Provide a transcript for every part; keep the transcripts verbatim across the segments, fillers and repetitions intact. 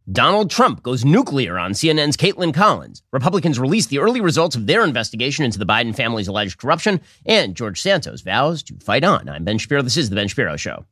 Donald Trump goes nuclear on C N N's Caitlin Collins. Republicans release the early results of their investigation into the Biden family's alleged corruption. And George Santos vows to fight on. I'm Ben Shapiro. This is The Ben Shapiro Show.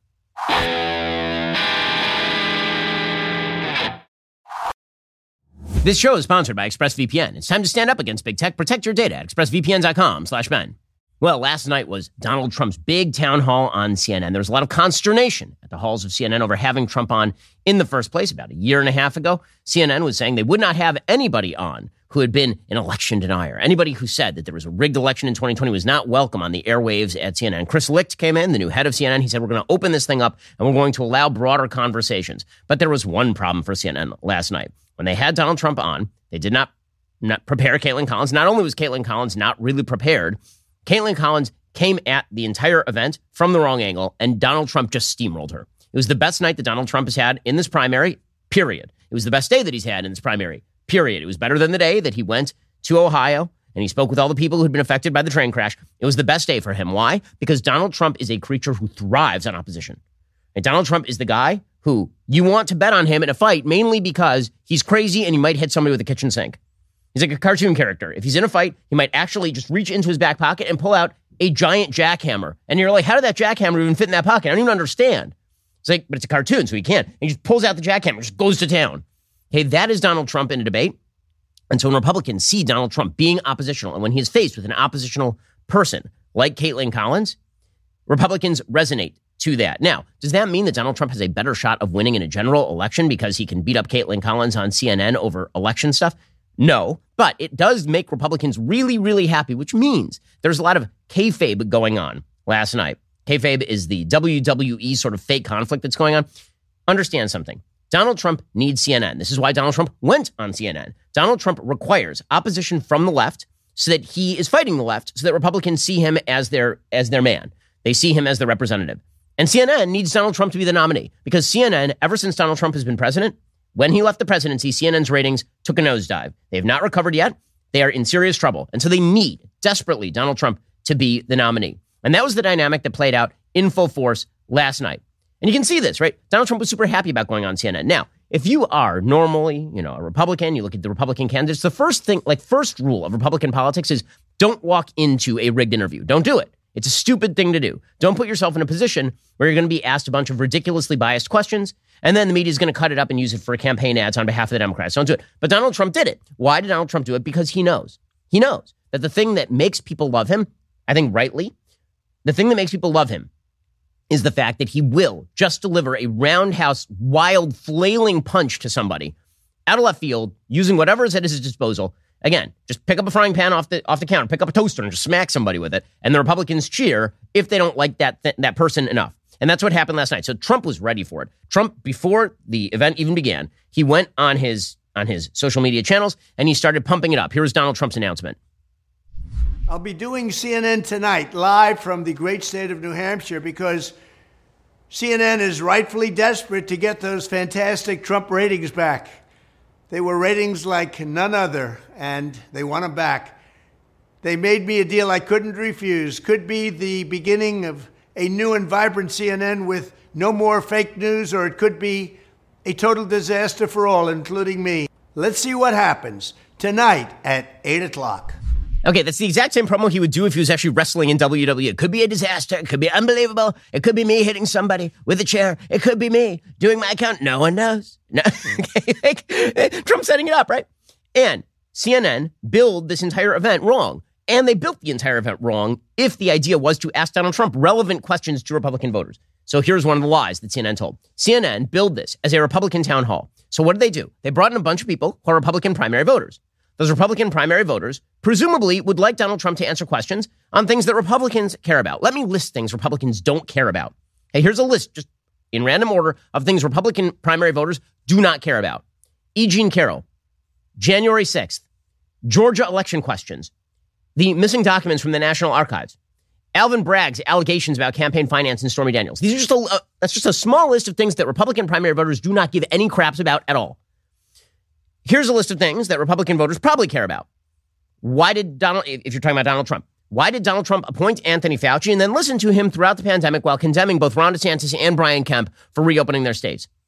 This show is sponsored by ExpressVPN. It's time to stand up against big tech. Protect your data at expressvpn.com slash Ben. Well, last night was Donald Trump's big town hall on C N N. There was a lot of consternation at the halls of C N N over having Trump on in the first place. About a year and a half ago, C N N was saying they would not have anybody on who had been an election denier. Anybody who said that there was a rigged election in twenty twenty was not welcome on the airwaves at C N N. Chris Licht came in, the new head of C N N. He said, we're going to open this thing up and we're going to allow broader conversations. But there was one problem for C N N last night. When they had Donald Trump on, they did not, not prepare Caitlin Collins. Not only was Caitlin Collins not really prepared, Caitlin Collins came at the entire event from the wrong angle, and Donald Trump just steamrolled her. It was the best night that Donald Trump has had in this primary, period. It was the best day that he's had in this primary, period. It was better than the day that he went to Ohio and he spoke with all the people who had been affected by the train crash. It was the best day for him. Why? Because Donald Trump is a creature who thrives on opposition. And Donald Trump is the guy who you want to bet on him in a fight, mainly because he's crazy and he might hit somebody with a kitchen sink. He's like a cartoon character. If he's in a fight, he might actually just reach into his back pocket and pull out a giant jackhammer. And you're like, how did that jackhammer even fit in that pocket? I don't even understand. It's like, but it's a cartoon, so he can't. And he just pulls out the jackhammer, just goes to town. Hey, that is Donald Trump in a debate. And so when Republicans see Donald Trump being oppositional, and when he is faced with an oppositional person like Caitlin Collins, Republicans resonate to that. Now, does that mean that Donald Trump has a better shot of winning in a general election because he can beat up Caitlin Collins on C N N over election stuff? No, but it does make Republicans really, really happy, which means there's a lot of kayfabe going on last night. Kayfabe is the W W E sort of fake conflict that's going on. Understand something. Donald Trump needs C N N. This is why Donald Trump went on C N N. Donald Trump requires opposition from the left so that he is fighting the left, so that Republicans see him as their, as their man. They see him as their representative. And C N N needs Donald Trump to be the nominee because C N N, ever since Donald Trump has been president, when he left the presidency, C N N's ratings took a nosedive. They have not recovered yet. They are in serious trouble. And so they need desperately Donald Trump to be the nominee. And that was the dynamic that played out in full force last night. And you can see this, right? Donald Trump was super happy about going on C N N. Now, if you are normally, you know, a Republican, you look at the Republican candidates, the first thing, like first rule of Republican politics is don't walk into a rigged interview. Don't do it. It's a stupid thing to do. Don't put yourself in a position where you're going to be asked a bunch of ridiculously biased questions, and then the media is going to cut it up and use it for campaign ads on behalf of the Democrats. Don't do it. But Donald Trump did it. Why did Donald Trump do it? Because he knows. He knows that the thing that makes people love him, I think rightly, the thing that makes people love him is the fact that he will just deliver a roundhouse, wild, flailing punch to somebody out of left field using whatever is at his disposal. Again, just pick up a frying pan off the off the counter, pick up a toaster and just smack somebody with it. And the Republicans cheer if they don't like that th- that person enough. And that's what happened last night. So Trump was ready for it. Trump, before the event even began, he went on his on his social media channels and he started pumping it up. Here's Donald Trump's announcement. I'll be doing C N N tonight live from the great state of New Hampshire because C N N is rightfully desperate to get those fantastic Trump ratings back. They were ratings like none other, and they want them back. They made me a deal I couldn't refuse. Could be the beginning of a new and vibrant C N N with no more fake news, or it could be a total disaster for all, including me. Let's see what happens tonight at eight o'clock. Okay, that's the exact same promo he would do if he was actually wrestling in W W E. It could be a disaster. It could be unbelievable. It could be me hitting somebody with a chair. It could be me doing my account. No one knows. No. like, Trump setting it up, right? And C N N billed this entire event wrong. And they built the entire event wrong if the idea was to ask Donald Trump relevant questions to Republican voters. So here's one of the lies that C N N told. C N N billed this as a Republican town hall. So what did they do? They brought in a bunch of people who are Republican primary voters. Those Republican primary voters presumably would like Donald Trump to answer questions on things that Republicans care about. Let me list things Republicans don't care about. Hey, here's a list, just in random order, of things Republican primary voters do not care about. E. Jean Carroll, January sixth, Georgia election questions, the missing documents from the National Archives, Alvin Bragg's allegations about campaign finance and Stormy Daniels. These are just a, uh, that's just a small list of things that Republican primary voters do not give any craps about at all. Here's a list of things that Republican voters probably care about. Why did Donald, if you're talking about Donald Trump, why did Donald Trump appoint Anthony Fauci and then listen to him throughout the pandemic while condemning both Ron DeSantis and Brian Kemp for reopening their states?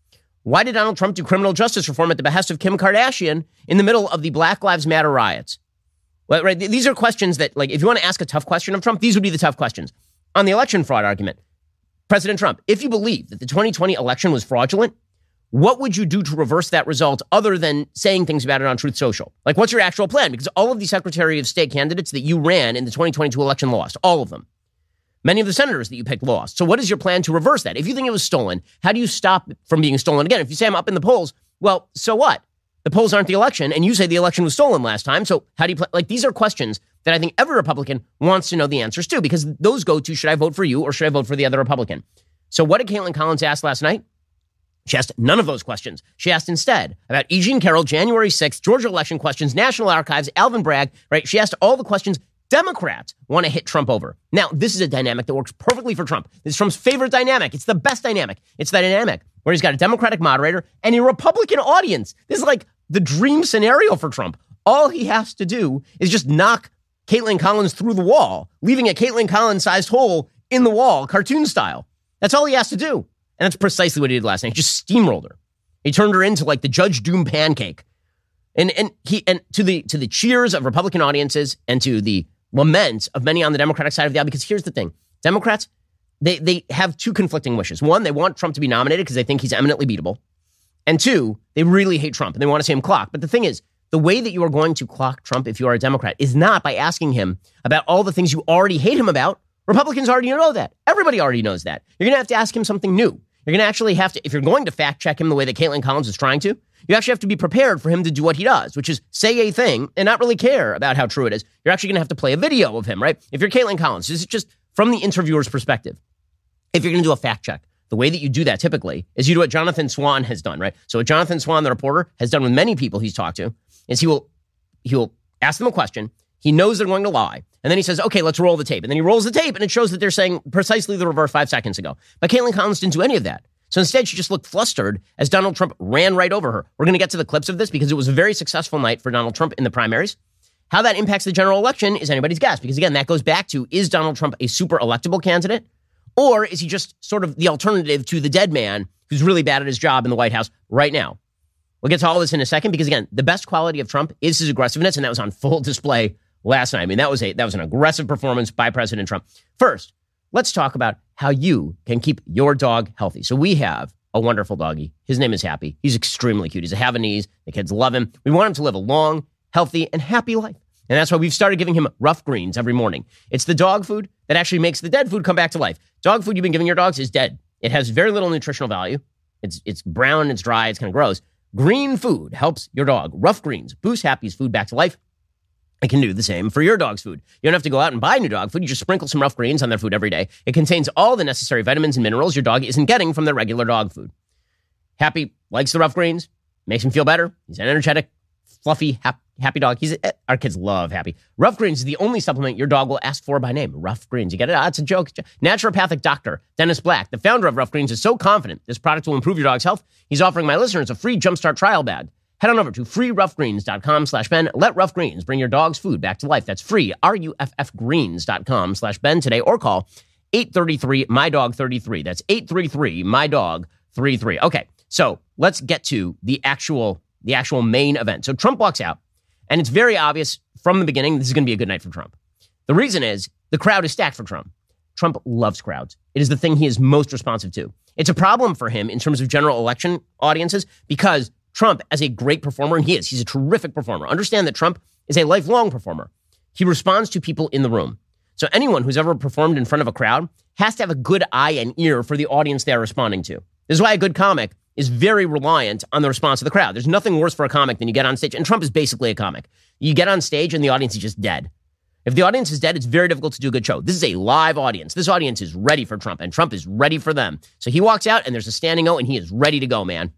Why did Donald Trump do criminal justice reform at the behest of Kim Kardashian in the middle of the Black Lives Matter riots? Well, right, these are questions that, like, if you want to ask a tough question of Trump, these would be the tough questions. On the election fraud argument, President Trump, if you believe that the twenty twenty election was fraudulent, what would you do to reverse that result other than saying things about it on Truth Social? Like, what's your actual plan? Because all of the Secretary of State candidates that you ran in the twenty twenty-two election lost, all of them. Many of the senators that you picked lost. So what is your plan to reverse that? If you think it was stolen, how do you stop it from being stolen again? If you say I'm up in the polls, well, so what? The polls aren't the election, and you say the election was stolen last time. So how do you play? Like, these are questions that I think every Republican wants to know the answers to, because those go to, should I vote for you or should I vote for the other Republican? So what did Caitlin Collins ask last night? She asked none of those questions. She asked instead about E. Jean Carroll, January sixth, Georgia election questions, National Archives, Alvin Bragg, right? She asked all the questions Democrats want to hit Trump over. Now, this is a dynamic that works perfectly for Trump. This is Trump's favorite dynamic. It's the best dynamic. It's the dynamic where he's got a Democratic moderator and a Republican audience. This is like the dream scenario for Trump. All he has to do is just knock Caitlin Collins through the wall, leaving a Caitlin Collins-sized hole in the wall, cartoon style. That's all he has to do. And that's precisely what he did last night. He just steamrolled her. He turned her into like the Judge Doom pancake. And and he and to the to the cheers of Republican audiences and to the laments of many on the Democratic side of the aisle, because here's the thing. Democrats, they they have two conflicting wishes. One, they want Trump to be nominated because they think he's eminently beatable. And two, they really hate Trump and they want to see him clock. But the thing is, the way that you are going to clock Trump if you are a Democrat is not by asking him about all the things you already hate him about. Republicans already know that. Everybody already knows that. You're going to have to ask him something new. You're going to actually have to, if you're going to fact check him the way that Caitlin Collins is trying to, you actually have to be prepared for him to do what he does, which is say a thing and not really care about how true it is. You're actually going to have to play a video of him, right? If you're Caitlin Collins, this is just from the interviewer's perspective. If you're going to do a fact check, the way that you do that typically is you do what Jonathan Swan has done, right? So what Jonathan Swan, the reporter, has done with many people he's talked to is he will he will ask them a question. He knows they're going to lie. And then he says, okay, let's roll the tape. And then he rolls the tape and it shows that they're saying precisely the reverse five seconds ago. But Caitlin Collins didn't do any of that. So instead, she just looked flustered as Donald Trump ran right over her. We're going to get to the clips of this because it was a very successful night for Donald Trump in the primaries. How that impacts the general election is anybody's guess. Because again, that goes back to, is Donald Trump a super electable candidate? Or is he just sort of the alternative to the dead man who's really bad at his job in the White House right now? We'll get to all this in a second because again, the best quality of Trump is his aggressiveness, and that was on full display last night. I mean, that was a that was an aggressive performance by President Trump. First, let's talk about how you can keep your dog healthy. So we have a wonderful doggy. His name is Happy. He's extremely cute. He's a Havanese. The kids love him. We want him to live a long, healthy, and happy life. And that's why we've started giving him Rough Greens every morning. It's the dog food that actually makes the dead food come back to life. Dog food you've been giving your dogs is dead. It has very little nutritional value. It's it's brown, it's dry, it's kind of gross. Green food helps your dog. Rough Greens boosts Happy's food back to life. It can do the same for your dog's food. You don't have to go out and buy new dog food. You just sprinkle some Rough Greens on their food every day. It contains all the necessary vitamins and minerals your dog isn't getting from their regular dog food. Happy likes the Rough Greens. Makes him feel better. He's an energetic, fluffy, happy, happy dog. He's a, our kids love Happy. Rough Greens is the only supplement your dog will ask for by name. Rough Greens. You get it? Ah, it's a joke. Naturopathic doctor Dennis Black, the founder of Rough Greens, is so confident this product will improve your dog's health. He's offering my listeners a free Jumpstart trial bag. Head on over to free rough greens dot com slash Ben. Let Rough Greens bring your dog's food back to life. That's free, R U F F greens dot com slash Ben today, or call eight three three, M Y dog thirty-three. That's eight three three, M Y dog thirty-three. Okay, so let's get to the actual, the actual main event. So Trump walks out, and it's very obvious from the beginning this is going to be a good night for Trump. The reason is the crowd is stacked for Trump. Trump loves crowds. It is the thing he is most responsive to. It's a problem for him in terms of general election audiences because Trump, as a great performer, and he is, he's a terrific performer. Understand that Trump is a lifelong performer. He responds to people in the room. So anyone who's ever performed in front of a crowd has to have a good eye and ear for the audience they're responding to. This is why a good comic is very reliant on the response of the crowd. There's nothing worse for a comic than you get on stage, and Trump is basically a comic. You get on stage and the audience is just dead. If the audience is dead, it's very difficult to do a good show. This is a live audience. This audience is ready for Trump, and Trump is ready for them. So he walks out, and there's a standing O, and he is ready to go, man.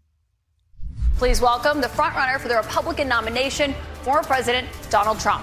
Please welcome the frontrunner for the Republican nomination, former President Donald Trump.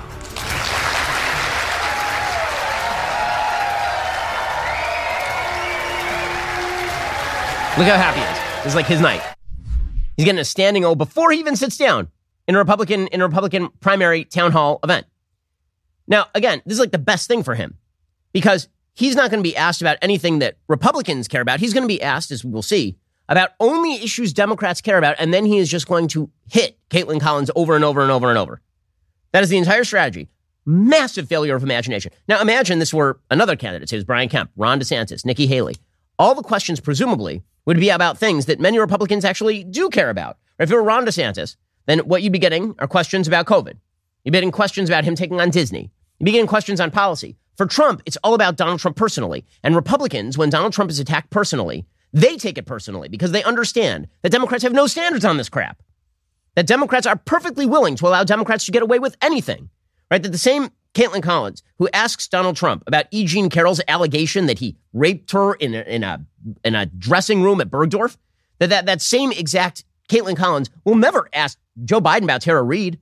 Look how happy he is. This is like his night. He's getting a standing O before he even sits down in a Republican in a Republican primary town hall event. Now, again, this is like the best thing for him because he's not going to be asked about anything that Republicans care about. He's going to be asked, as we will see, about only issues Democrats care about, and then he is just going to hit Caitlin Collins over and over and over and over. That is the entire strategy. Massive failure of imagination. Now, imagine this were another candidate. Say it was Brian Kemp, Ron DeSantis, Nikki Haley. All the questions, presumably, would be about things that many Republicans actually do care about. If it were Ron DeSantis, then what you'd be getting are questions about COVID. You'd be getting questions about him taking on Disney. You'd be getting questions on policy. For Trump, it's all about Donald Trump personally. And Republicans, when Donald Trump is attacked personally, they take it personally because they understand that Democrats have no standards on this crap. That Democrats are perfectly willing to allow Democrats to get away with anything. Right? That the same Caitlin Collins, who asks Donald Trump about E. Jean Carroll's allegation that he raped her in a, in a, in a dressing room at Bergdorf, that, that that same exact Caitlin Collins will never ask Joe Biden about Tara Reade.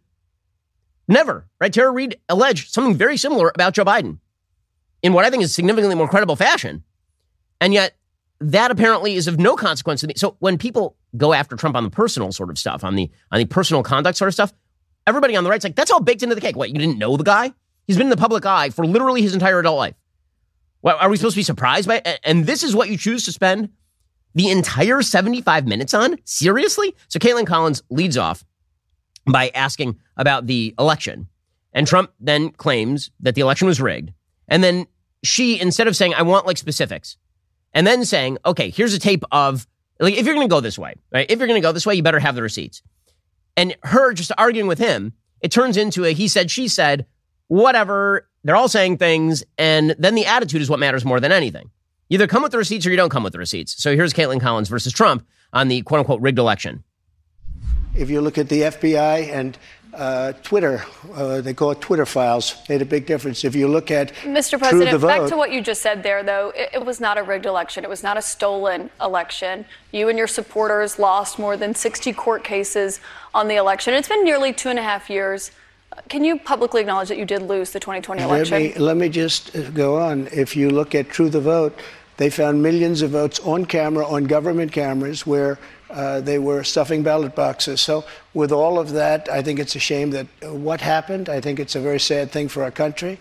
Never. Right? Tara Reade alleged something very similar about Joe Biden in what I think is significantly more credible fashion. And yet, that apparently is of no consequence to me. So when people go after Trump on the personal sort of stuff, on the on the personal conduct sort of stuff, everybody on the right's like, that's all baked into the cake. What, you didn't know the guy? He's been in the public eye for literally his entire adult life. Well, are we supposed to be surprised by it? And this is what you choose to spend the entire seventy-five minutes on? Seriously? So Caitlin Collins leads off by asking about the election. And Trump then claims that the election was rigged. And then she, instead of saying, I want like specifics, and then saying, okay, here's a tape of, like, if you're going to go this way, right? If you're going to go this way, you better have the receipts. And her just arguing with him, it turns into a he said, she said, whatever. They're all saying things. And then the attitude is what matters more than anything. You either come with the receipts or you don't come with the receipts. So here's Caitlin Collins versus Trump on the quote unquote rigged election. If you look at the F B I and uh, Twitter, uh, they call it Twitter files, made a big difference. If you look at Mister President, back to what you just said there, though, it, it was not a rigged election. It was not a stolen election. You and your supporters lost more than sixty court cases on the election. It's been nearly two and a half years. Can you publicly acknowledge that you did lose the twenty twenty election? Let me, let me just go on. If you look at True the Vote, they found millions of votes on camera, on government cameras, where uh, they were stuffing ballot boxes. So with all of that, I think it's a shame that uh, what happened. I think it's a very sad thing for our country.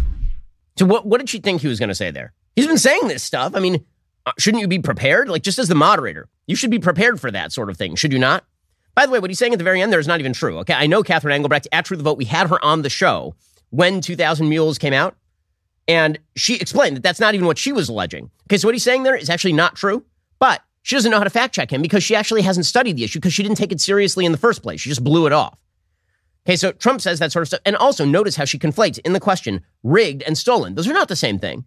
So what, what did she think he was going to say there? He's been saying this stuff. I mean, uh, shouldn't you be prepared? Like, just as the moderator, you should be prepared for that sort of thing, should you not? By the way, what he's saying at the very end there is not even true. Okay, I know Catherine Engelbrecht at True the Vote. We had her on the show when two thousand Mules came out, and she explained that that's not even what she was alleging. Okay, so what he's saying there is actually not true, but she doesn't know how to fact check him because she actually hasn't studied the issue because she didn't take it seriously in the first place. She just blew it off. Okay, so Trump says that sort of stuff. And also notice how she conflates in the question rigged and stolen. Those are not the same thing.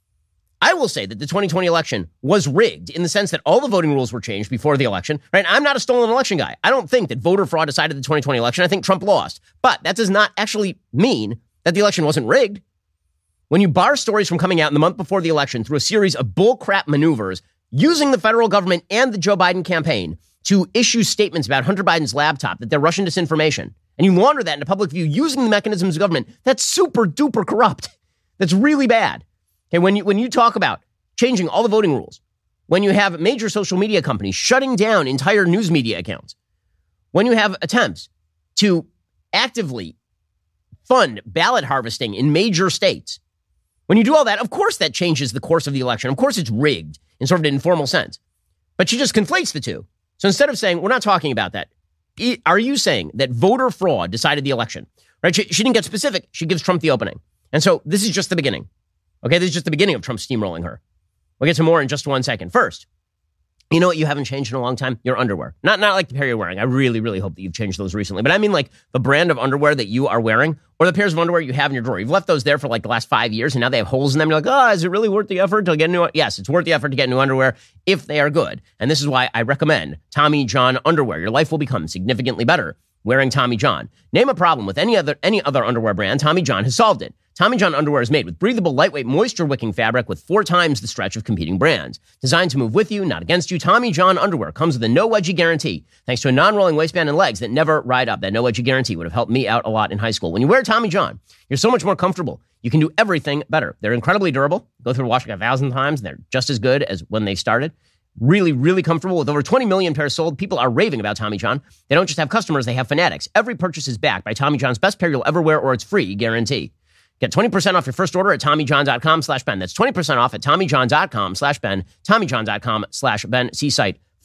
I will say that the twenty twenty election was rigged in the sense that all the voting rules were changed before the election, right? I'm not a stolen election guy. I don't think that voter fraud decided the twenty twenty election. I think Trump lost. But that does not actually mean that the election wasn't rigged. When you bar stories from coming out in the month before the election through a series of bullcrap maneuvers using the federal government and the Joe Biden campaign to issue statements about Hunter Biden's laptop, that they're Russian disinformation, and you launder that into public view using the mechanisms of government, that's super duper corrupt. That's really bad. Okay, when you when you talk about changing all the voting rules, when you have major social media companies shutting down entire news media accounts, when you have attempts to actively fund ballot harvesting in major states, when you do all that, of course that changes the course of the election. Of course it's rigged in sort of an informal sense. But she just conflates the two. So instead of saying, we're not talking about that, are you saying that voter fraud decided the election? Right? She, she didn't get specific. She gives Trump the opening. And so this is just the beginning. Okay, this is just the beginning of Trump steamrolling her. We'll get to more in just one second. First, you know what you haven't changed in a long time? Your underwear. Not not like the pair you're wearing. I really, really hope that you've changed those recently. But I mean like the brand of underwear that you are wearing or the pairs of underwear you have in your drawer. You've left those there for like the last five years and now they have holes in them. You're like, oh, is it really worth the effort to get new? Yes, it's worth the effort to get new underwear if they are good. And this is why I recommend Tommy John underwear. Your life will become significantly better wearing Tommy John. Name a problem with any other any other underwear brand, Tommy John has solved it. Tommy John underwear is made with breathable, lightweight, moisture-wicking fabric with four times the stretch of competing brands. Designed to move with you, not against you, Tommy John underwear comes with a no-wedgie guarantee. Thanks to a non-rolling waistband and legs that never ride up. That no-wedgie guarantee would have helped me out a lot in high school. When you wear Tommy John, you're so much more comfortable. You can do everything better. They're incredibly durable. Go through the wash like a thousand times, and they're just as good as when they started. Really, really comfortable. With over twenty million pairs sold, people are raving about Tommy John. They don't just have customers, they have fanatics. Every purchase is backed by Tommy John's best pair you'll ever wear or it's free guarantee. Get twenty percent off your first order at TommyJohn.com slash Ben. That's twenty percent off at TommyJohn.com slash Ben. TommyJohn.com slash Ben. See site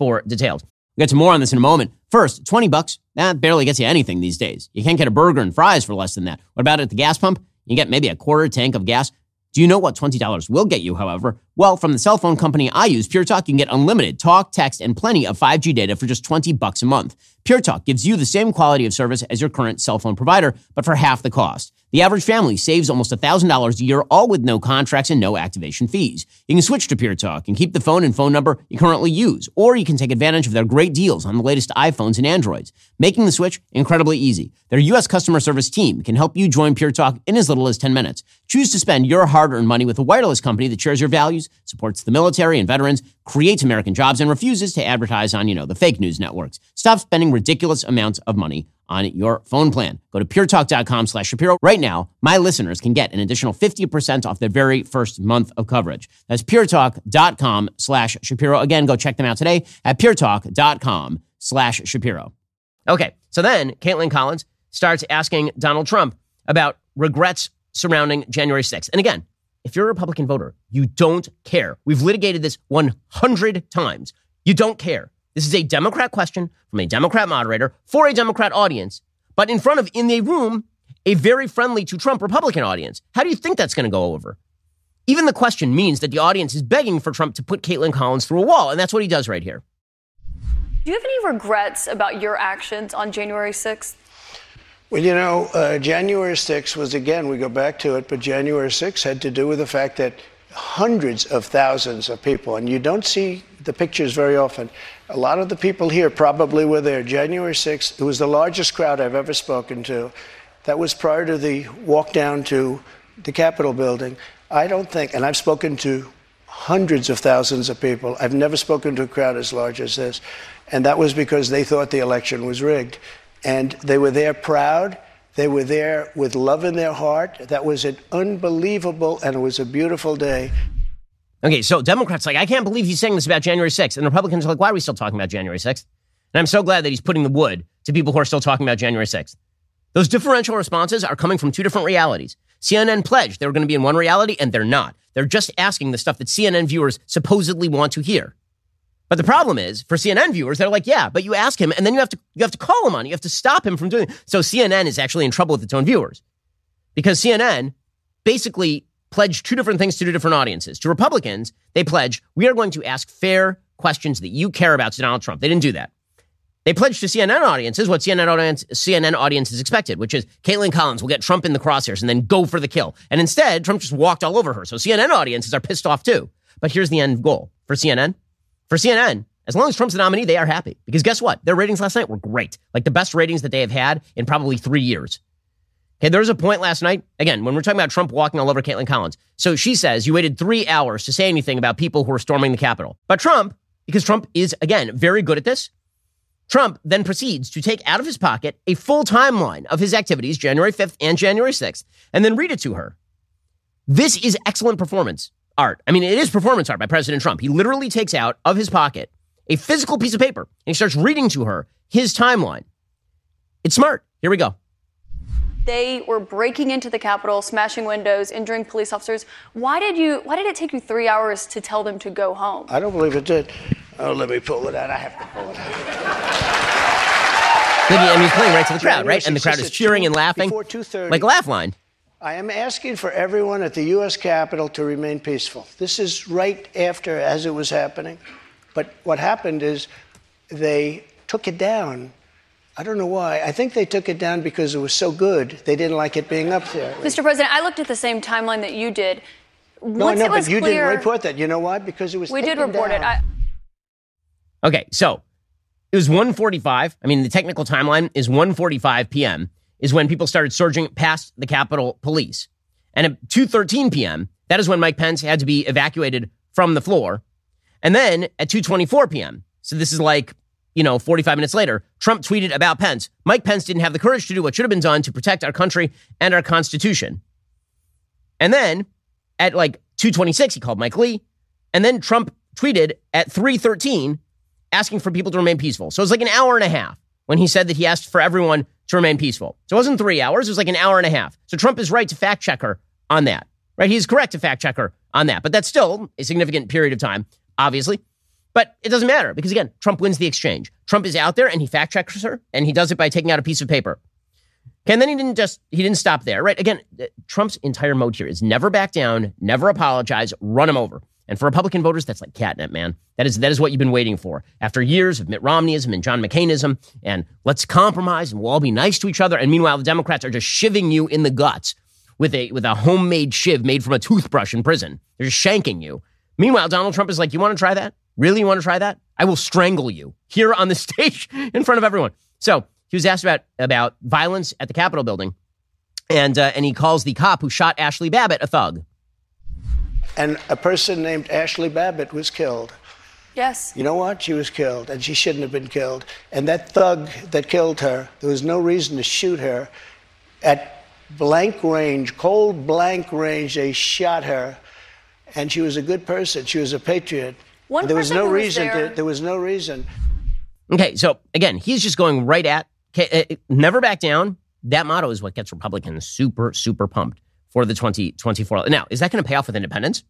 for details. We'll get to more on this in a moment. First, twenty bucks, that barely gets you anything these days. You can't get a burger and fries for less than that. What about at the gas pump? You get maybe a quarter tank of gas. Do you know what twenty dollars will get you, however? Well, from the cell phone company I use, Pure Talk, you can get unlimited talk, text, and plenty of five G data for just twenty bucks a month. Pure Talk gives you the same quality of service as your current cell phone provider, but for half the cost. The average family saves almost one thousand dollars a year, all with no contracts and no activation fees. You can switch to Pure Talk and keep the phone and phone number you currently use, or you can take advantage of their great deals on the latest iPhones and Androids. Making the switch incredibly easy. Their U S customer service team can help you join Pure Talk in as little as ten minutes. Choose to spend your hard-earned money with a wireless company that shares your values, supports the military and veterans, creates American jobs, and refuses to advertise on, you know, the fake news networks. Stop spending ridiculous amounts of money on your phone plan. Go to puretalk.com slash Shapiro. Right now, my listeners can get an additional fifty percent off their very first month of coverage. That's puretalk.com slash Shapiro. Again, go check them out today at puretalk.com slash Shapiro. Okay, so then Caitlin Collins starts asking Donald Trump about regrets surrounding January sixth. And again, if you're a Republican voter, you don't care. We've litigated this one hundred times. You don't care. This is a Democrat question from a Democrat moderator for a Democrat audience, but in front of, in a room, a very friendly to Trump Republican audience. How do you think that's going to go over? Even the question means that the audience is begging for Trump to put Caitlin Collins through a wall, and that's what he does right here. Do you have any regrets about your actions on January sixth? Well, you know, uh, January sixth was, again, we go back to it, but January sixth had to do with the fact that hundreds of thousands of people, and you don't see the pictures very often. A lot of the people here probably were there. January sixth, it was the largest crowd I've ever spoken to. That was prior to the walk down to the Capitol building. I don't think, and I've spoken to hundreds of thousands of people. I've never spoken to a crowd as large as this. And that was because they thought the election was rigged. And they were there proud. They were there with love in their heart. That was an unbelievable, and it was a beautiful day. Okay, so Democrats like, I can't believe he's saying this about January sixth. And Republicans are like, why are we still talking about January sixth? And I'm so glad that he's putting the wood to people who are still talking about January sixth. Those differential responses are coming from two different realities. C N N pledged they were going to be in one reality, and they're not. They're just asking the stuff that C N N viewers supposedly want to hear. But the problem is, for C N N viewers, they're like, yeah, but you ask him, and then you have to you have to call him on it. You have to stop him from doing it. So C N N is actually in trouble with its own viewers. Because C N N basically pledged two different things to two different audiences. To Republicans, they pledged, we are going to ask fair questions that you care about to Donald Trump. They didn't do that. They pledged to C N N audiences what C N N audience, C N N audiences expected, which is Caitlin Collins will get Trump in the crosshairs and then go for the kill. And instead, Trump just walked all over her. So C N N audiences are pissed off too. But here's the end goal for C N N. For C N N, as long as Trump's the nominee, they are happy. Because guess what? Their ratings last night were great. Like the best ratings that they have had in probably three years. Okay, there was a point last night, again, when we're talking about Trump walking all over Caitlin Collins. So she says you waited three hours to say anything about people who are storming the Capitol. But Trump, because Trump is, again, very good at this, Trump then proceeds to take out of his pocket a full timeline of his activities, January fifth and January sixth, and then read it to her. This is excellent performance art. I mean, it is performance art by President Trump. He literally takes out of his pocket a physical piece of paper, and he starts reading to her his timeline. It's smart. Here we go. They were breaking into the Capitol, smashing windows, injuring police officers. Why did you? Why did it take you three hours to tell them to go home? I don't believe it did. Oh, let me pull it out. I have to pull it out. And he's playing right to the crowd, right? And the crowd is cheering and laughing. Like a laugh line. I am asking for everyone at the U S Capitol to remain peaceful. This is right after, as it was happening. But what happened is they took it down. I don't know why. I think they took it down because it was so good. They didn't like it being up there. Mister President, I looked at the same timeline that you did. Once no, I know, it was but you clear, didn't report that. You know why? Because it was We did taken report down. it. I- Okay, so it was one forty-five. I mean, the technical timeline is one forty-five p.m. is when people started surging past the Capitol Police. And at two thirteen p.m., that is when Mike Pence had to be evacuated from the floor. And then at two twenty-four p.m., so this is like, you know, forty-five minutes later, Trump tweeted about Pence. Mike Pence didn't have the courage to do what should have been done to protect our country and our Constitution. And then at like two twenty-six, he called Mike Lee. And then Trump tweeted at three thirteen asking for people to remain peaceful. So it was like an hour and a half when he said that he asked for everyone to remain peaceful. So it wasn't three hours. It was like an hour and a half. So Trump is right to fact check her on that, right? He's correct to fact check her on that. But that's still a significant period of time, obviously. But it doesn't matter because, again, Trump wins the exchange. Trump is out there and he fact checks her, and he does it by taking out a piece of paper. Okay, and then he didn't just, he didn't stop there, right? Again, Trump's entire mode here is never back down, never apologize, run him over. And for Republican voters, that's like catnip, man. That is that is what you've been waiting for. After years of Mitt Romneyism and John McCainism, and let's compromise and we'll all be nice to each other. And meanwhile, the Democrats are just shivving you in the guts with a with a homemade shiv made from a toothbrush in prison. They're just shanking you. Meanwhile, Donald Trump is like, you want to try that? Really, you want to try that? I will strangle you here on the stage in front of everyone. So he was asked about, about violence at the Capitol building, and uh, and he calls the cop who shot Ashley Babbitt a thug. And a person named Ashley Babbitt was killed. Yes. You know what? She was killed, and she shouldn't have been killed. And that thug that killed her, there was no reason to shoot her. At blank range, cold blank range, they shot her, and she was a good person. She was a patriot. One there was no was reason. there. To, there was no reason. Okay, so again, he's just going right at, okay, never back down. That motto is what gets Republicans super, super pumped for the twenty twenty-four. Now, is that going to pay off with independents?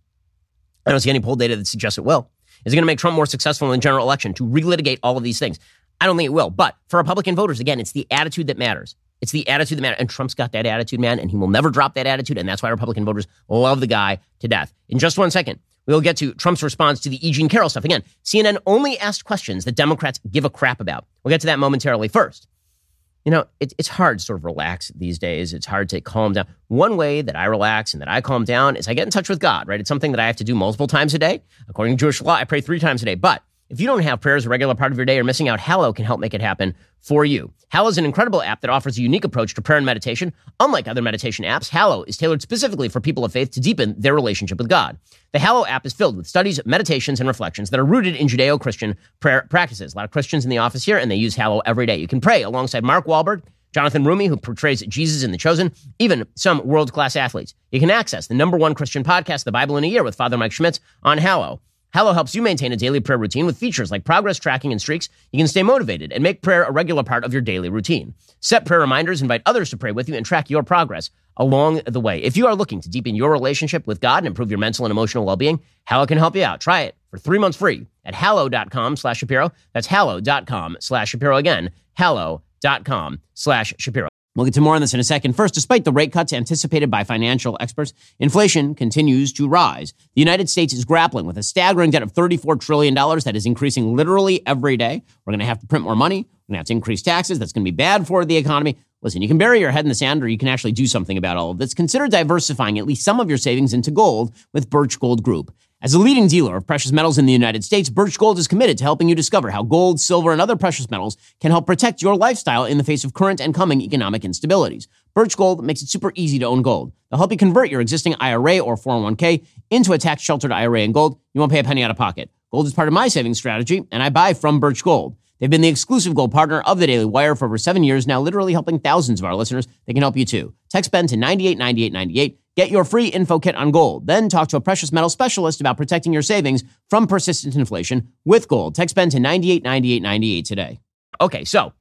I don't see any poll data that suggests it will. Is it going to make Trump more successful in the general election to relitigate all of these things? I don't think it will. But for Republican voters, again, it's the attitude that matters. It's the attitude that matters. And Trump's got that attitude, man, and he will never drop that attitude. And that's why Republican voters love the guy to death. In just one second, we'll get to Trump's response to the E. Jean Carroll stuff. Again, C N N only asked questions that Democrats give a crap about. We'll get to that momentarily. First, you know, it, it's hard to sort of relax these days. It's hard to calm down. One way that I relax and that I calm down is I get in touch with God, right? It's something that I have to do multiple times a day. According to Jewish law, I pray three times a day. But if you don't have prayer as a regular part of your day or missing out, Hallow can help make it happen for you. Hallow is an incredible app that offers a unique approach to prayer and meditation. Unlike other meditation apps, Hallow is tailored specifically for people of faith to deepen their relationship with God. The Hallow app is filled with studies, meditations, and reflections that are rooted in Judeo-Christian prayer practices. A lot of Christians in the office here, and they use Hallow every day. You can pray alongside Mark Wahlberg, Jonathan Rumi, who portrays Jesus in The Chosen, even some world-class athletes. You can access the number one Christian podcast, The Bible in a Year, with Father Mike Schmitz on Hallow. Hallow helps you maintain a daily prayer routine with features like progress tracking and streaks. You can stay motivated and make prayer a regular part of your daily routine. Set prayer reminders, invite others to pray with you, and track your progress along the way. If you are looking to deepen your relationship with God and improve your mental and emotional well-being, Hallow can help you out. Try it for three months free at hallow.com slash Shapiro. That's hallow.com slash Shapiro. Again, hallow.com slash Shapiro. We'll get to more on this in a second. First, despite the rate cuts anticipated by financial experts, inflation continues to rise. The United States is grappling with a staggering debt of thirty-four trillion dollars that is increasing literally every day. We're going to have to print more money. We're going to have to increase taxes. That's going to be bad for the economy. Listen, you can bury your head in the sand, or you can actually do something about all of this. Consider diversifying at least some of your savings into gold with Birch Gold Group. As a leading dealer of precious metals in the United States, Birch Gold is committed to helping you discover how gold, silver, and other precious metals can help protect your lifestyle in the face of current and coming economic instabilities. Birch Gold makes it super easy to own gold. They'll help you convert your existing I R A or four oh one k into a tax-sheltered I R A in gold. You won't pay a penny out of pocket. Gold is part of my savings strategy, and I buy from Birch Gold. They've been the exclusive gold partner of the Daily Wire for over seven years now, literally helping thousands of our listeners. They can help you too. Text Ben to ninety-eight ninety-eight ninety-eight. Get your free info kit on gold. Then talk to a precious metal specialist about protecting your savings from persistent inflation with gold. Text Ben to ninety-eight ninety-eight ninety-eight today. Okay, so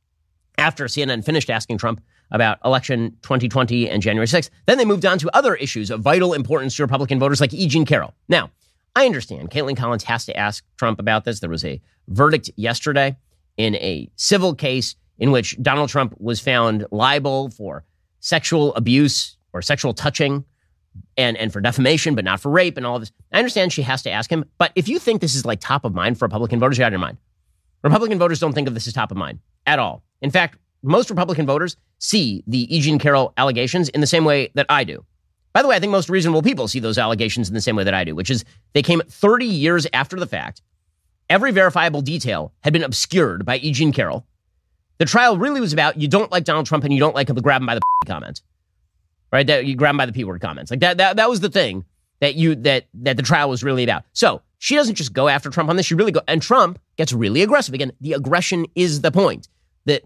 after C N N finished asking Trump about election twenty twenty and January sixth, then they moved on to other issues of vital importance to Republican voters like E. Jean Carroll. Now, I understand Caitlin Collins has to ask Trump about this. There was a verdict yesterday in a civil case in which Donald Trump was found liable for sexual abuse or sexual touching and, and for defamation, but not for rape and all of this. I understand she has to ask him, but if you think this is like top of mind for Republican voters, you're out of your mind. Republican voters don't think of this as top of mind at all. In fact, most Republican voters see the E. Jean Carroll allegations in the same way that I do. By the way, I think most reasonable people see those allegations in the same way that I do, which is they came thirty years after the fact. Every verifiable detail had been obscured by E. Jean Carroll. The trial really was about you don't like Donald Trump and you don't like him to grab him by the comments. Right? That you grab him by the P-word comments. Like that, that that was the thing that you that that the trial was really about. So she doesn't just go after Trump on this. She really go and Trump gets really aggressive. Again, the aggression is the point. That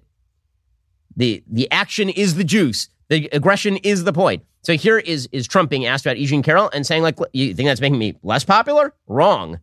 the the action is the juice. The aggression is the point. So here is is Trump being asked about E. Jean Carroll and saying, like, you think that's making me less popular? Wrong.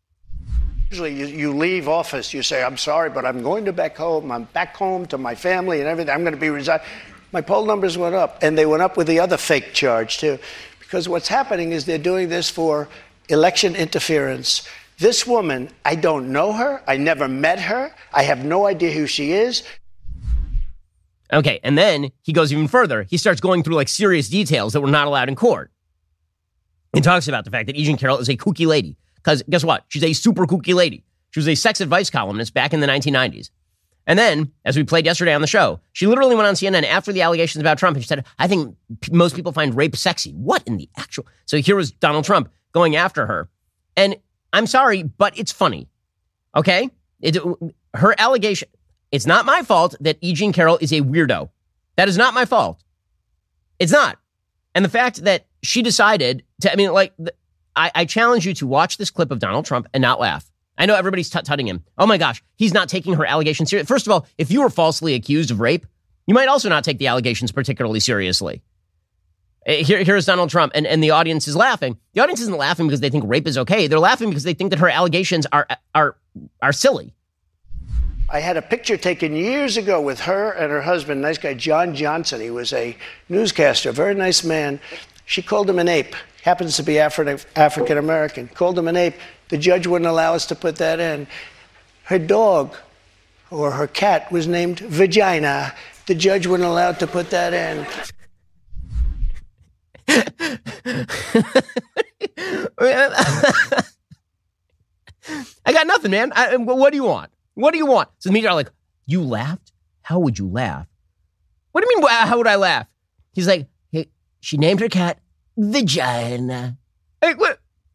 Usually you, you leave office, you say, I'm sorry, but I'm going to back home. I'm back home to my family and everything. I'm going to be resigning. My poll numbers went up, and they went up with the other fake charge, too. Because what's happening is they're doing this for election interference. This woman, I don't know her. I never met her. I have no idea who she is. Okay, and then he goes even further. He starts going through like serious details that were not allowed in court. He talks about the fact that E. Jean Carroll is a kooky lady. Because guess what? She's a super kooky lady. She was a sex advice columnist back in the nineteen nineties. And then, as we played yesterday on the show, she literally went on C N N after the allegations about Trump and she said, I think p- most people find rape sexy. What in the actual? So here was Donald Trump going after her. And I'm sorry, but it's funny. Okay? It, her allegation, it's not my fault that E. Jean Carroll is a weirdo. That is not my fault. It's not. And the fact that she decided to, I mean, like, the, I, I challenge you to watch this clip of Donald Trump and not laugh. I know everybody's tut-tutting him. Oh my gosh, he's not taking her allegations seriously. First of all, if you were falsely accused of rape, you might also not take the allegations particularly seriously. Here, here's Donald Trump, and, and the audience is laughing. The audience isn't laughing because they think rape is okay. They're laughing because they think that her allegations are are are silly. I had a picture taken years ago with her and her husband, nice guy, John Johnson. He was a newscaster, a very nice man. She called him an ape. Happens to be Afri- African-American. Called him an ape. The judge wouldn't allow us to put that in. Her dog or her cat was named Vagina. The judge wouldn't allow to put that in. I got nothing, man. I, what do you want? What do you want? So the media are like, you laughed? How would you laugh? What do you mean, how would I laugh? He's like, hey, she named her cat Vagina. Hey, what?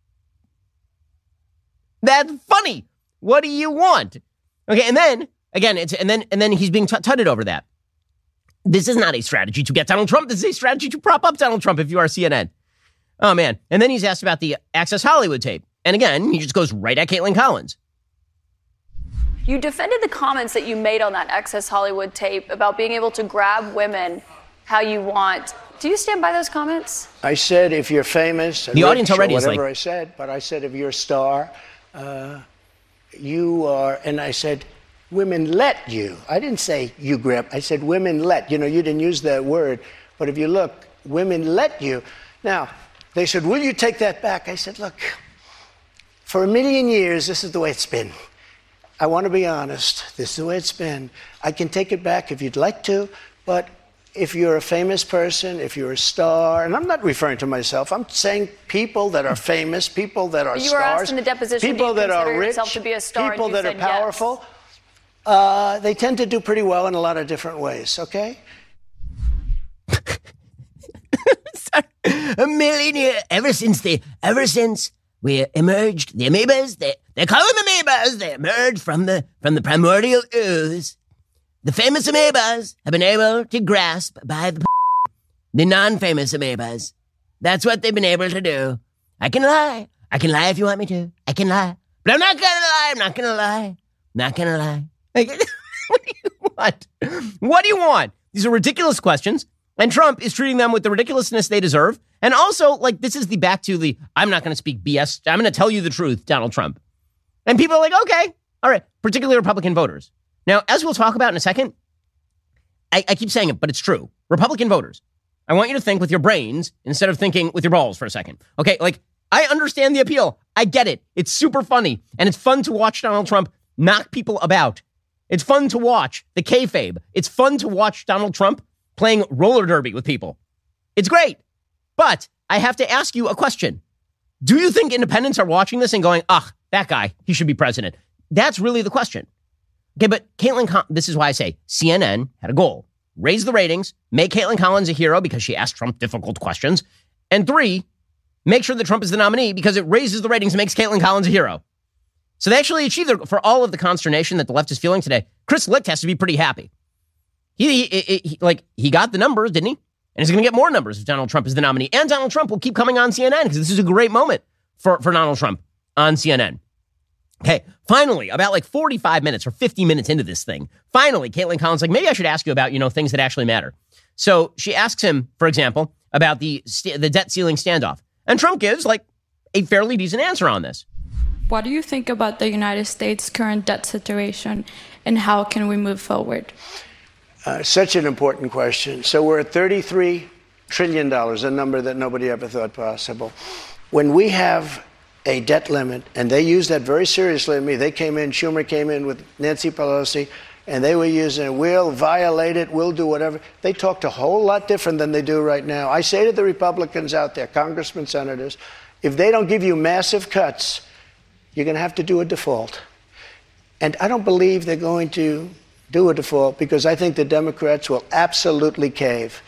That's funny. What do you want? Okay, and then, again, it's and then and then he's being tutted over that. This is not a strategy to get Donald Trump. This is a strategy to prop up Donald Trump if you are C N N. Oh, man. And then he's asked about the Access Hollywood tape. And again, he just goes right at Caitlin Collins. You defended the comments that you made on that Access Hollywood tape about being able to grab women how you want. Do you stand by those comments? I said if you're famous, the audience already is like, whatever I said, but I said if you're a star, uh, you are, and I said, women let you. I didn't say you grab. I said women let. You know, you didn't use that word, but if you look, women let you. Now, they said, will you take that back? I said, look, for a million years, this is the way it's been. I want to be honest. This is the way it's been. I can take it back if you'd like to, but if you're a famous person, if you're a star, and I'm not referring to myself, I'm saying people that are famous, people that are you stars, were asked in the deposition, people do you that are rich, yourself to be a star, people and you that are said powerful, yes. uh, they tend to do pretty well in a lot of different ways, okay? A million years, ever since they, ever since we emerged, the amoebas, they, they call them amoebas, they emerged from the, from the primordial ooze. The famous amoebas have been able to grasp by the the non-famous amoebas. That's what they've been able to do. I can lie. I can lie if you want me to. I can lie. But I'm not gonna lie. I'm not gonna lie. I'm not gonna lie. What do you want? What do you want? These are ridiculous questions. And Trump is treating them with the ridiculousness they deserve. And also, like, this is the back to the, I'm not going to speak B S. I'm going to tell you the truth, Donald Trump. And people are like, okay, all right, particularly Republican voters. Now, as we'll talk about in a second, I, I keep saying it, but it's true. Republican voters, I want you to think with your brains instead of thinking with your balls for a second. Okay, like, I understand the appeal. I get it. It's super funny. And it's fun to watch Donald Trump knock people about. It's fun to watch the kayfabe. It's fun to watch Donald Trump playing roller derby with people. It's great. But I have to ask you a question. Do you think independents are watching this and going, ugh, that guy, he should be president? That's really the question. Okay, but Caitlin, Con- this is why I say C N N had a goal. Raise the ratings, make Caitlin Collins a hero because she asked Trump difficult questions. And three, make sure that Trump is the nominee because it raises the ratings and makes Caitlin Collins a hero. So they actually achieved their, for all of the consternation that the left is feeling today, Chris Licht has to be pretty happy. He, he, he like, he got the numbers, didn't he? And he's going to get more numbers if Donald Trump is the nominee. And Donald Trump will keep coming on C N N because this is a great moment for, for Donald Trump on C N N. Okay, finally, about like forty-five minutes or fifty minutes into this thing, finally, Caitlin Collins like, maybe I should ask you about, you know, things that actually matter. So she asks him, for example, about the st- the debt ceiling standoff. And Trump gives like a fairly decent answer on this. What do you think about the United States' current debt situation and how can we move forward? Uh, such an important question. So we're at thirty-three trillion dollars, a number that nobody ever thought possible. When we have a debt limit, and they used that very seriously. Me, they came in, Schumer came in with Nancy Pelosi, and they were using it. We'll violate it. We'll do whatever. They talked a whole lot different than they do right now. I say to the Republicans out there, congressmen, senators, if they don't give you massive cuts, you're going to have to do a default. And I don't believe they're going to do a default because I think the Democrats will absolutely cave.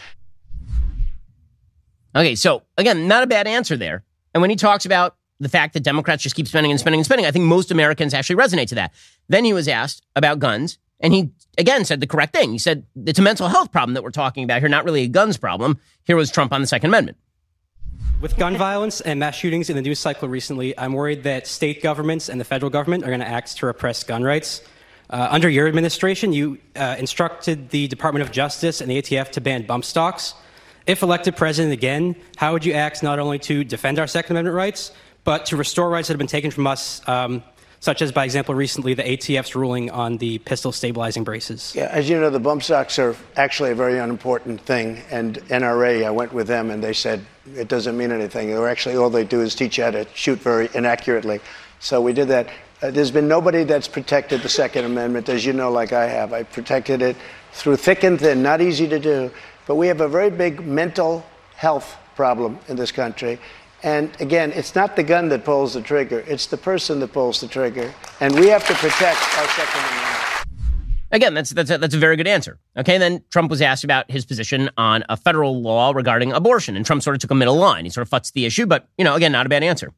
Okay, so again, not a bad answer there. And when he talks about the fact that Democrats just keep spending and spending and spending, I think most Americans actually resonate to that. Then he was asked about guns, and he, again, said the correct thing. He said it's a mental health problem that we're talking about here, not really a guns problem. Here was Trump on the Second Amendment. With gun violence and mass shootings in the news cycle recently, I'm worried that state governments and the federal government are going to act to repress gun rights. Uh, under your administration, you uh, instructed the Department of Justice and the A T F to ban bump stocks. If elected president again, how would you act not only to defend our Second Amendment rights, but to restore rights that have been taken from us, um, such as, by example, recently the A T F's ruling on the pistol stabilizing braces? Yeah, as you know, the bump stocks are actually a very unimportant thing. And N R A, I went with them, and they said it doesn't mean anything. Or actually, all they do is teach you how to shoot very inaccurately. So we did that. Uh, there's been nobody that's protected the Second Amendment, as you know, like I have. I protected it through thick and thin, not easy to do. But we have a very big mental health problem in this country. And again, it's not the gun that pulls the trigger. It's the person that pulls the trigger. And we have to protect our Second Amendment. Again, that's that's a, that's a very good answer. Okay, and then Trump was asked about his position on a federal law regarding abortion, and Trump sort of took a middle line. He sort of futzed the issue, but, you know, again, not a bad answer.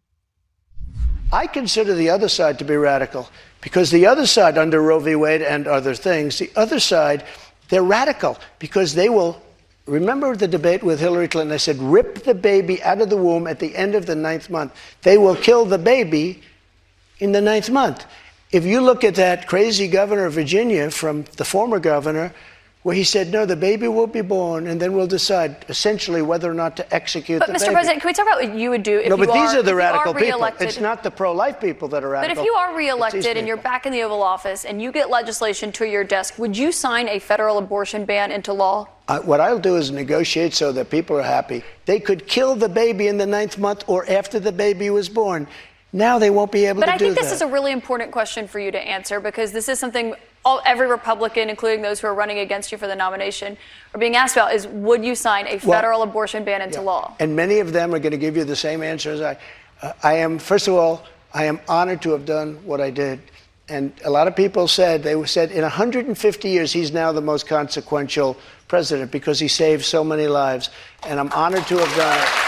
I consider the other side to be radical because the other side, under Roe v. Wade and other things, the other side, they're radical because they will. Remember the debate with Hillary Clinton? I said, rip the baby out of the womb at the end of the ninth month. They will kill the baby in the ninth month. If you look at that crazy governor of Virginia from the former governor, where he said, no, the baby will be born, and then we'll decide essentially whether or not to execute but the Mister baby. But Mister President, can we talk about what you would do if no, you but these are, are the radical are people. It's not the pro-life people that are radical. But if you are reelected and you're back in the Oval Office and you get legislation to your desk, would you sign a federal abortion ban into law? Uh, what I'll do is negotiate so that people are happy. They could kill the baby in the ninth month or after the baby was born. Now they won't be able but to I do that. But I think this is a really important question for you to answer because this is something all, every Republican, including those who are running against you for the nomination, are being asked about is would you sign a federal well, abortion ban into yeah. law? And many of them are going to give you the same answer as I. Uh, I am, first of all, I am honored to have done what I did. And a lot of people said, they said in one hundred fifty years, he's now the most consequential president because he saved so many lives. And I'm honored to have done it.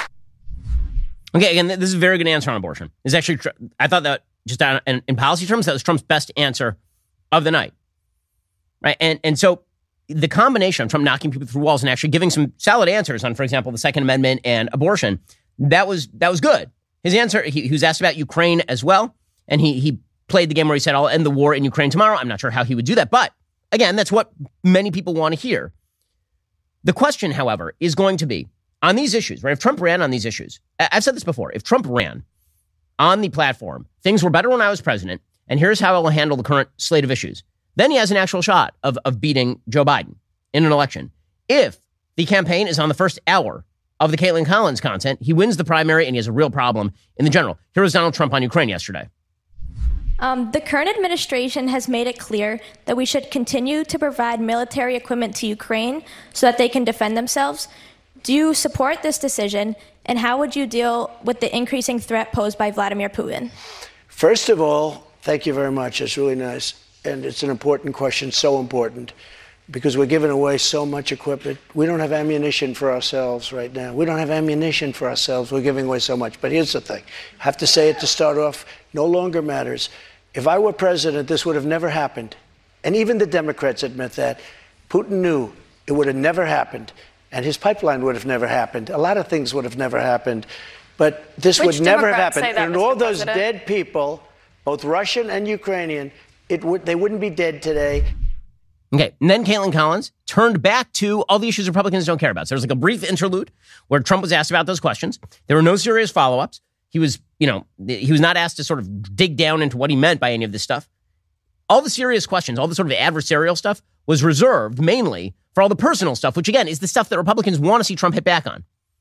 Okay, again, this is a very good answer on abortion. It's actually, I thought that just on, in, in policy terms, that was Trump's best answer of the night. Right? And and so the combination of Trump knocking people through walls and actually giving some solid answers on, for example, the Second Amendment and abortion, that was that was good. His answer, he, he was asked about Ukraine as well, and he he played the game where he said, I'll end the war in Ukraine tomorrow. I'm not sure how he would do that, but again, that's what many people want to hear. The question, however, is going to be, on these issues, right? If Trump ran on these issues, I've said this before, if Trump ran on the platform, things were better when I was president, and here's how I will handle the current slate of issues, then he has an actual shot of, of beating Joe Biden in an election. If the campaign is on the first hour of the Caitlin Collins content, he wins the primary and he has a real problem in the general. Here was Donald Trump on Ukraine yesterday. Um, the current administration has made it clear that we should continue to provide military equipment to Ukraine so that they can defend themselves. Do you support this decision, and how would you deal with the increasing threat posed by Vladimir Putin? First of all, thank you very much. It's really nice. And it's an important question, so important, because we're giving away so much equipment. We don't have ammunition for ourselves right now. We don't have ammunition for ourselves. We're giving away so much. But here's the thing. I have to say it to start off. No longer matters. If I were president, this would have never happened. And even the Democrats admit that. Putin knew it would have never happened. And his pipeline would have never happened. A lot of things would have never happened. But this Which would never have Democrats happened. say that, And Mister all those President? dead people, both Russian and Ukrainian, it would they wouldn't be dead today. Okay, and then Caitlin Collins turned back to all the issues Republicans don't care about. So there was like a brief interlude where Trump was asked about those questions. There were no serious follow-ups. He was, you know, he was not asked to sort of dig down into what he meant by any of this stuff. All the serious questions, all the sort of adversarial stuff was reserved mainly for all the personal stuff, which again is the stuff that Republicans want to see Trump hit back on.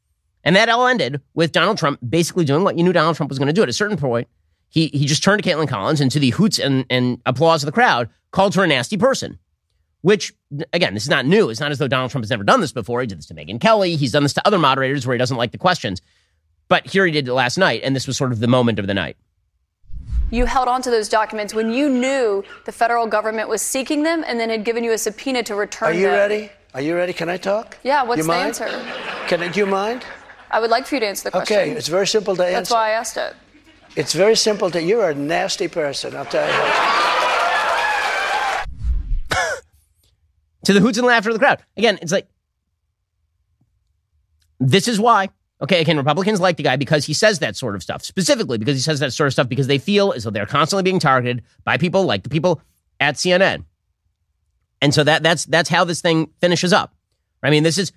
And that all ended with Donald Trump basically doing what you knew Donald Trump was going to do. At a certain point, he he just turned to Caitlin Collins and to the hoots and, and applause of the crowd, called her a nasty person. Which, again, this is not new. It's not as though Donald Trump has never done this before. He did this to Megyn Kelly. He's done this to other moderators where he doesn't like the questions. But here he did it last night, and this was sort of the moment of the night. You held on to those documents when you knew the federal government was seeking them and then had given you a subpoena to return them. Are you them. ready? Are you ready? Can I talk? Yeah, what's you the mind? answer? Can I, do you mind? I would like for you to answer the question. Okay, it's very simple to answer. That's why I asked it. It's very simple to, you're a nasty person, I'll tell you. To the hoots and laughter of the crowd. Again, it's like, this is why. Okay, again, Republicans like the guy because he says that sort of stuff. Specifically because he says that sort of stuff because they feel as though they're constantly being targeted by people like the people at C N N. And so that that's that's how this thing finishes up. I mean, this is,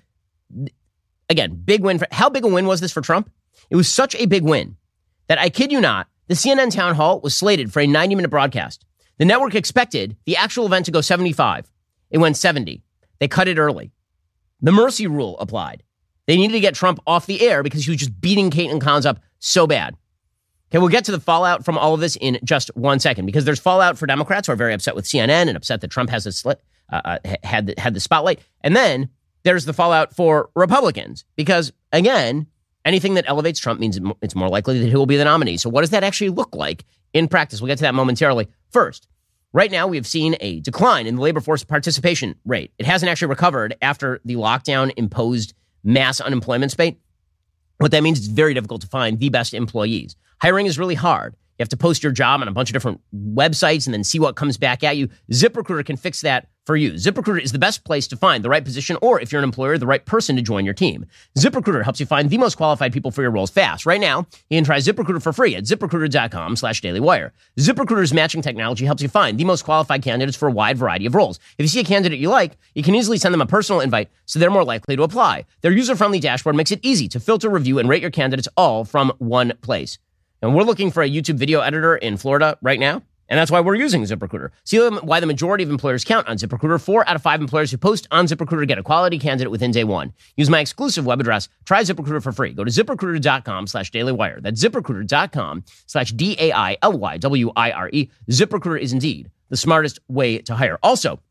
again, big win. For, how big a win was this for Trump? It was such a big win that, I kid you not, the C N N town hall was slated for a ninety-minute broadcast. The network expected the actual event to go seventy-five. It went seventy. They cut it early. The mercy rule applied. They needed to get Trump off the air because he was just beating Caitlin Collins up so bad. Okay, we'll get to the fallout from all of this in just one second, because there's fallout for Democrats who are very upset with C N N and upset that Trump has a slit, uh, uh, had the, had the spotlight. And then there's the fallout for Republicans, because, again, anything that elevates Trump means it's more likely that he will be the nominee. So what does that actually look like in practice? We'll get to that momentarily. First, right now, we have seen a decline in the labor force participation rate. It hasn't actually recovered after the lockdown imposed mass unemployment spate. What that means is it's very difficult to find the best employees. Hiring is really hard. You have to post your job on a bunch of different websites and then see what comes back at you. ZipRecruiter can fix that for you. ZipRecruiter is the best place to find the right position, or if you're an employer, the right person to join your team. ZipRecruiter helps you find the most qualified people for your roles fast. Right now, you can try ZipRecruiter for free at ZipRecruiter.com slash DailyWire. ZipRecruiter's matching technology helps you find the most qualified candidates for a wide variety of roles. If you see a candidate you like, you can easily send them a personal invite so they're more likely to apply. Their user-friendly dashboard makes it easy to filter, review, and rate your candidates all from one place. And we're looking for a YouTube video editor in Florida right now, and that's why we're using ZipRecruiter. See why the majority of employers count on ZipRecruiter. Four out of five employers who post on ZipRecruiter get a quality candidate within day one. Use my exclusive web address. Try ZipRecruiter for free. Go to ZipRecruiter.com slash DailyWire. That's ZipRecruiter.com slash D A I L Y W I R E. ZipRecruiter is indeed the smartest way to hire. Also,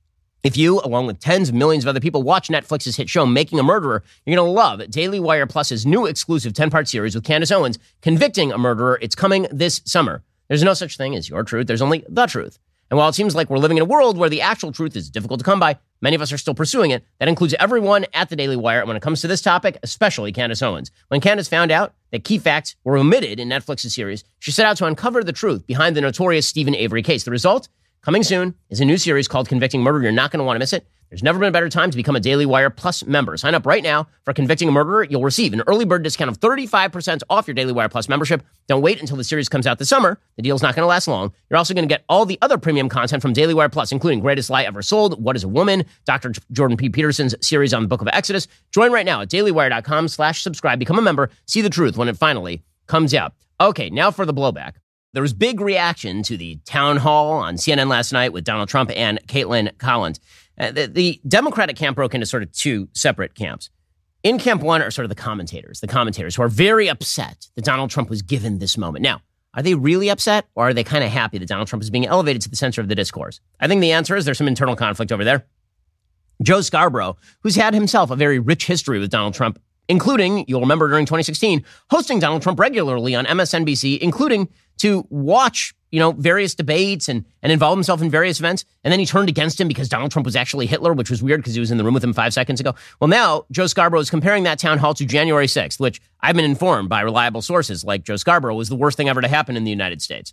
if you, along with tens of millions of other people, watch Netflix's hit show Making a Murderer, you're going to love Daily Wire Plus's new exclusive ten-part series with Candace Owens, Convicting a Murderer. It's coming this summer. There's no such thing as your truth. There's only the truth. And while it seems like we're living in a world where the actual truth is difficult to come by, many of us are still pursuing it. That includes everyone at the Daily Wire. And when it comes to this topic, especially Candace Owens. When Candace found out that key facts were omitted in Netflix's series, she set out to uncover the truth behind the notorious Stephen Avery case. The result, coming soon, is a new series called Convicting Murderer. You're not going to want to miss it. There's never been a better time to become a Daily Wire Plus member. Sign up right now for Convicting a Murderer. You'll receive an early bird discount of thirty-five percent off your Daily Wire Plus membership. Don't wait until the series comes out this summer. The deal's not going to last long. You're also going to get all the other premium content from Daily Wire Plus, including Greatest Lie Ever Sold, What is a Woman, Doctor Jordan P. Peterson's series on the Book of Exodus. Join right now at dailywire.com slash subscribe. Become a member. See the truth when it finally comes out. Okay, now for the blowback. There was big reaction to the town hall on C N N last night with Donald Trump and Caitlin Collins. Uh, the, the Democratic camp broke into sort of two separate camps. In camp one are sort of the commentators, the commentators who are very upset that Donald Trump was given this moment. Now, are they really upset, or are they kind of happy that Donald Trump is being elevated to the center of the discourse? I think the answer is there's some internal conflict over there. Joe Scarborough, who's had himself a very rich history with Donald Trump, including, you'll remember during twenty sixteen, hosting Donald Trump regularly on M S N B C, including to watch, you know, various debates and, and involve himself in various events. And then he turned against him because Donald Trump was actually Hitler, which was weird because he was in the room with him five seconds ago. Well, now Joe Scarborough is comparing that town hall to January sixth, which I've been informed by reliable sources like Joe Scarborough was the worst thing ever to happen in the United States.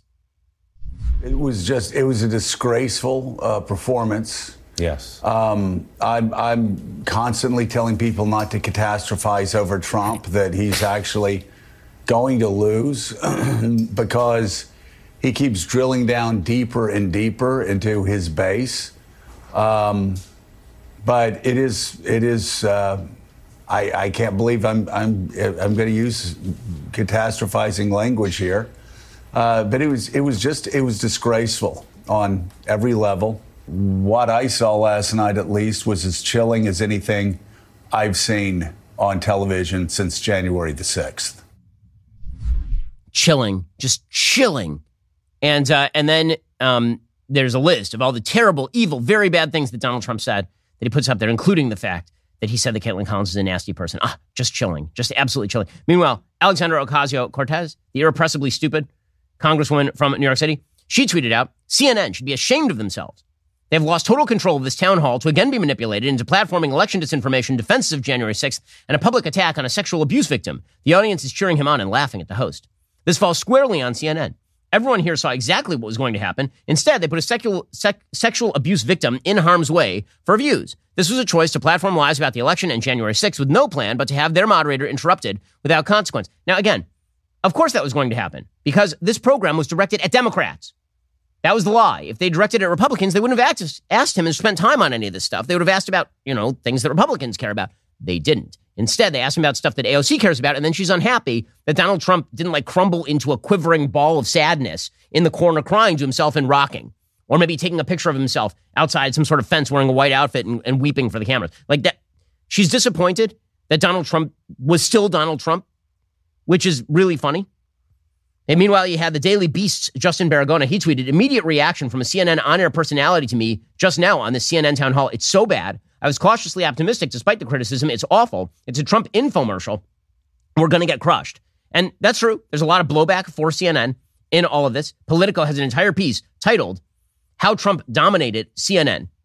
It was just, it was a disgraceful uh, performance. Yes. Um, I'm, I'm constantly telling people not to catastrophize over Trump, that he's actually going to lose because he keeps drilling down deeper and deeper into his base. Um, but it is, it is, uh, I, I can't believe I'm, I'm, I'm going to use catastrophizing language here. Uh, but it was, it was just, it was disgraceful on every level. What I saw last night, at least, was as chilling as anything I've seen on television since January the sixth. Chilling, just chilling. And uh, and then um, there's a list of all the terrible, evil, very bad things that Donald Trump said that he puts up there, including the fact that he said that Caitlin Collins is a nasty person. Ah, just chilling, just absolutely chilling. Meanwhile, Alexandra Ocasio-Cortez, the irrepressibly stupid congresswoman from New York City, she tweeted out, C N N should be ashamed of themselves. They've lost total control of this town hall to again be manipulated into platforming election disinformation, defenses of January sixth, and a public attack on a sexual abuse victim. The audience is cheering him on and laughing at the host. This falls squarely on C N N. Everyone here saw exactly what was going to happen. Instead, they put a sexual, sec, sexual abuse victim in harm's way for views. This was a choice to platform lies about the election and January sixth with no plan but to have their moderator interrupted without consequence. Now, again, of course that was going to happen because this program was directed at Democrats. That was the lie. If they directed it at Republicans, they wouldn't have asked, asked him and spent time on any of this stuff. They would have asked about, you know, things that Republicans care about. They didn't. Instead, they asked him about stuff that A O C cares about, and then she's unhappy that Donald Trump didn't, like, crumble into a quivering ball of sadness in the corner crying to himself and rocking. Or maybe taking a picture of himself outside some sort of fence wearing a white outfit and, and weeping for the cameras. Like that. She's disappointed that Donald Trump was still Donald Trump, which is really funny. And meanwhile, you had the Daily Beast's Justin Baragona. He tweeted, immediate reaction from a C N N on-air personality to me just now on the C N N town hall. It's so bad. I was cautiously optimistic despite the criticism. It's awful. It's a Trump infomercial. We're going to get crushed. And that's true. There's a lot of blowback for C N N in all of this. Politico has an entire piece titled, How Trump Dominated C N N.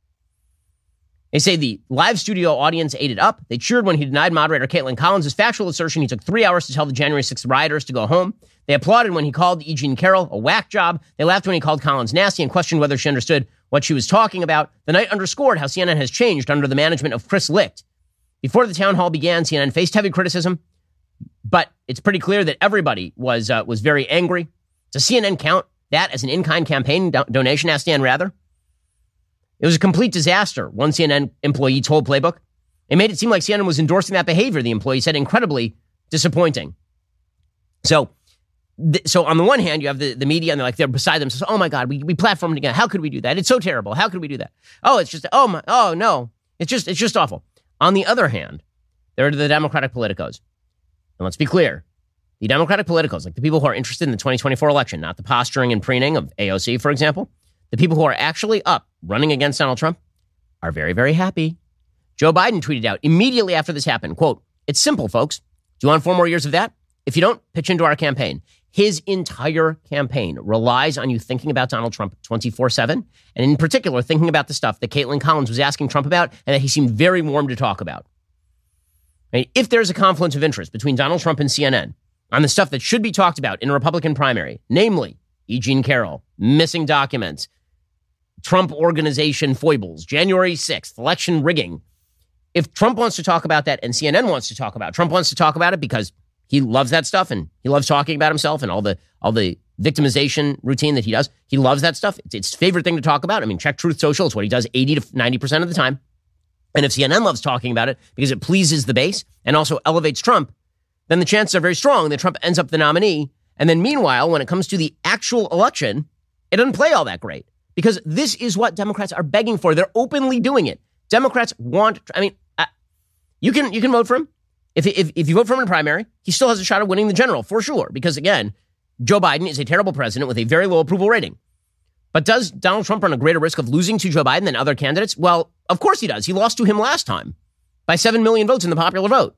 They say the live studio audience ate it up. They cheered when he denied moderator Caitlin Collins' factual assertion he took three hours to tell the January sixth rioters to go home. They applauded when he called E. Jean Carroll a whack job. They laughed when he called Collins nasty and questioned whether she understood what she was talking about. The night underscored how C N N has changed under the management of Chris Licht. Before the town hall began, C N N faced heavy criticism, but it's pretty clear that everybody was uh, was very angry. Does C N N count that as an in-kind campaign do- donation, asked Dan Rather? It was a complete disaster, one C N N employee told Playbook. It made it seem like C N N was endorsing that behavior, the employee said, incredibly disappointing. So, th- so on the one hand, you have the, the media, and they're like, they're beside themselves. Oh my God, we, we platformed again. How could we do that? It's so terrible. How could we do that? Oh, it's just, oh my, oh no, it's just, it's just awful. On the other hand, there are the Democratic politicos. And let's be clear, the Democratic politicos, like the people who are interested in the twenty twenty-four election, not the posturing and preening of A O C, for example, the people who are actually up running against Donald Trump are very, very happy. Joe Biden tweeted out immediately after this happened, quote, it's simple, folks. Do you want four more years of that? If you don't, pitch into our campaign. His entire campaign relies on you thinking about Donald Trump twenty-four seven, and in particular, thinking about the stuff that Caitlin Collins was asking Trump about and that he seemed very warm to talk about. I mean, if there's a confluence of interest between Donald Trump and C N N on the stuff that should be talked about in a Republican primary, namely E. Jean Carroll, missing documents, Trump organization foibles, January sixth, election rigging. If Trump wants to talk about that and C N N wants to talk about it, Trump wants to talk about it because he loves that stuff and he loves talking about himself and all the all the victimization routine that he does. He loves that stuff. It's his favorite thing to talk about. I mean, check Truth Social. It's what he does eighty to ninety percent of the time. And if C N N loves talking about it because it pleases the base and also elevates Trump, then the chances are very strong that Trump ends up the nominee. And then meanwhile, when it comes to the actual election, it doesn't play all that great. Because this is what Democrats are begging for. They're openly doing it. Democrats want, I mean, uh, you can you can vote for him. If, if, if you vote for him in a primary, he still has a shot at winning the general, for sure. Because again, Joe Biden is a terrible president with a very low approval rating. But does Donald Trump run a greater risk of losing to Joe Biden than other candidates? Well, of course he does. He lost to him last time by seven million votes in the popular vote.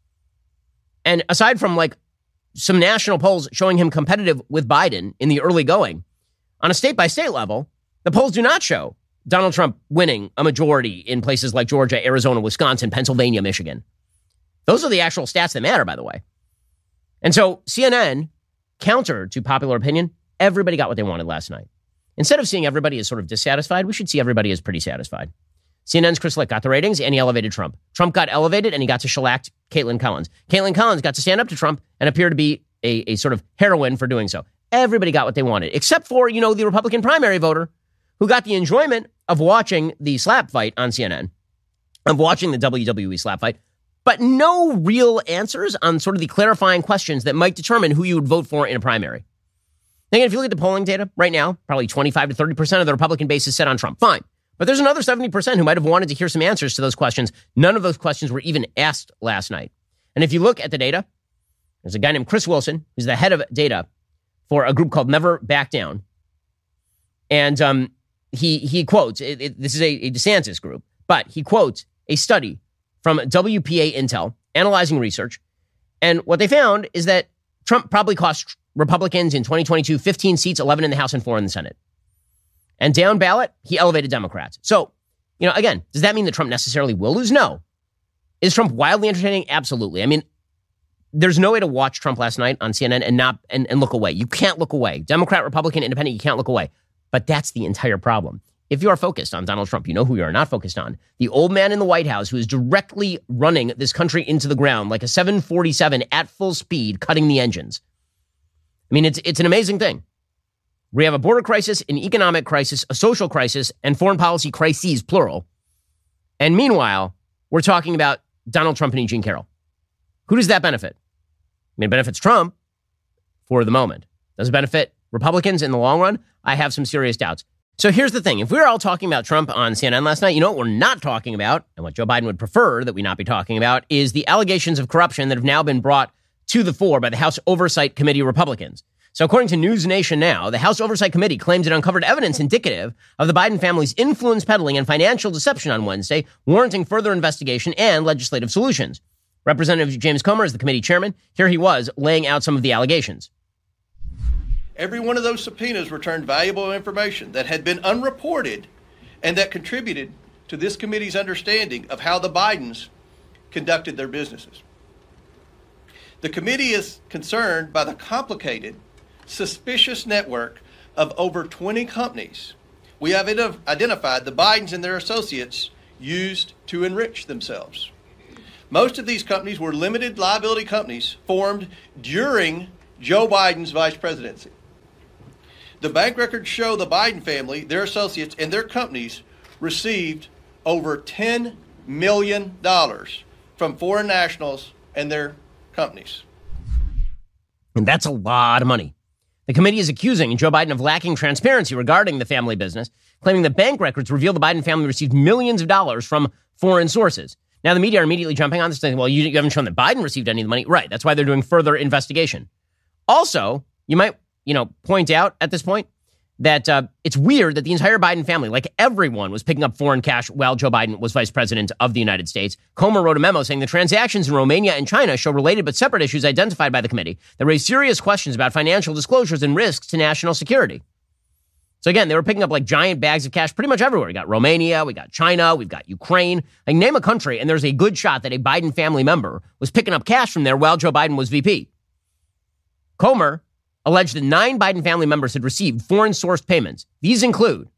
And aside from like some national polls showing him competitive with Biden in the early going, on a state-by-state level, the polls do not show Donald Trump winning a majority in places like Georgia, Arizona, Wisconsin, Pennsylvania, Michigan. Those are the actual stats that matter, by the way. And so C N N, counter to popular opinion, everybody got what they wanted last night. Instead of seeing everybody as sort of dissatisfied, we should see everybody as pretty satisfied. C N N's Chris Licht got the ratings and he elevated Trump. Trump got elevated and he got to shellac Caitlin Collins. Caitlin Collins got to stand up to Trump and appear to be a, a sort of heroine for doing so. Everybody got what they wanted, except for, you know, the Republican primary voter who got the enjoyment of watching the slap fight on C N N, of watching the W W E slap fight, but no real answers on sort of the clarifying questions that might determine who you would vote for in a primary. Again, if you look at the polling data right now, probably twenty-five to thirty percent of the Republican base is set on Trump. Fine. But there's another seventy percent who might have wanted to hear some answers to those questions. None of those questions were even asked last night. And if you look at the data, there's a guy named Chris Wilson, who's the head of data for a group called Never Back Down. And um, he he quotes, it, it, this is a, a DeSantis group, but he quotes a study from W P A Intel analyzing research. And what they found is that Trump probably cost Republicans in twenty twenty-two fifteen seats, eleven in the House and four in the Senate. And down ballot, he elevated Democrats. So, you know, again, does that mean that Trump necessarily will lose? No. Is Trump wildly entertaining? Absolutely. I mean, there's no way to watch Trump last night on C N N and not and, and look away. You can't look away. Democrat, Republican, Independent, you can't look away. But that's the entire problem. If you are focused on Donald Trump, you know who you are not focused on. The old man in the White House who is directly running this country into the ground like a seven forty-seven at full speed, cutting the engines. I mean, it's it's an amazing thing. We have a border crisis, an economic crisis, a social crisis, and foreign policy crises, plural. And meanwhile, we're talking about Donald Trump and Eugene Carroll. Who does that benefit? I mean, it benefits Trump for the moment. Does it benefit Republicans in the long run? I have some serious doubts. So here's the thing. If we were all talking about Trump on C N N last night, you know what we're not talking about, and what Joe Biden would prefer that we not be talking about, is the allegations of corruption that have now been brought to the fore by the House Oversight Committee Republicans. So according to News Nation Now, the House Oversight Committee claims it uncovered evidence indicative of the Biden family's influence peddling and financial deception on Wednesday, warranting further investigation and legislative solutions. Representative James Comer is the committee chairman. Here he was laying out some of the allegations. Every one of those subpoenas returned valuable information that had been unreported and that contributed to this committee's understanding of how the Bidens conducted their businesses. The committee is concerned by the complicated, suspicious network of over twenty companies we have identified the Bidens and their associates used to enrich themselves. Most of these companies were limited liability companies formed during Joe Biden's vice presidency. The bank records show the Biden family, their associates, and their companies received over ten million dollars from foreign nationals and their companies. And that's a lot of money. The committee is accusing Joe Biden of lacking transparency regarding the family business, claiming that bank records reveal the Biden family received millions of dollars from foreign sources. Now, the media are immediately jumping on this, saying, well, you, you haven't shown that Biden received any of the money. Right. That's why they're doing further investigation. Also, you might, you know, point out at this point that uh, it's weird that the entire Biden family, like everyone, was picking up foreign cash while Joe Biden was vice president of the United States. Comer wrote a memo saying the transactions in Romania and China show related but separate issues identified by the committee that raise serious questions about financial disclosures and risks to national security. So again, they were picking up like giant bags of cash pretty much everywhere. We got Romania, we got China, we've got Ukraine. Like name a country, and there's a good shot that a Biden family member was picking up cash from there while Joe Biden was V P. Comer alleged that nine Biden family members had received foreign-sourced payments. These include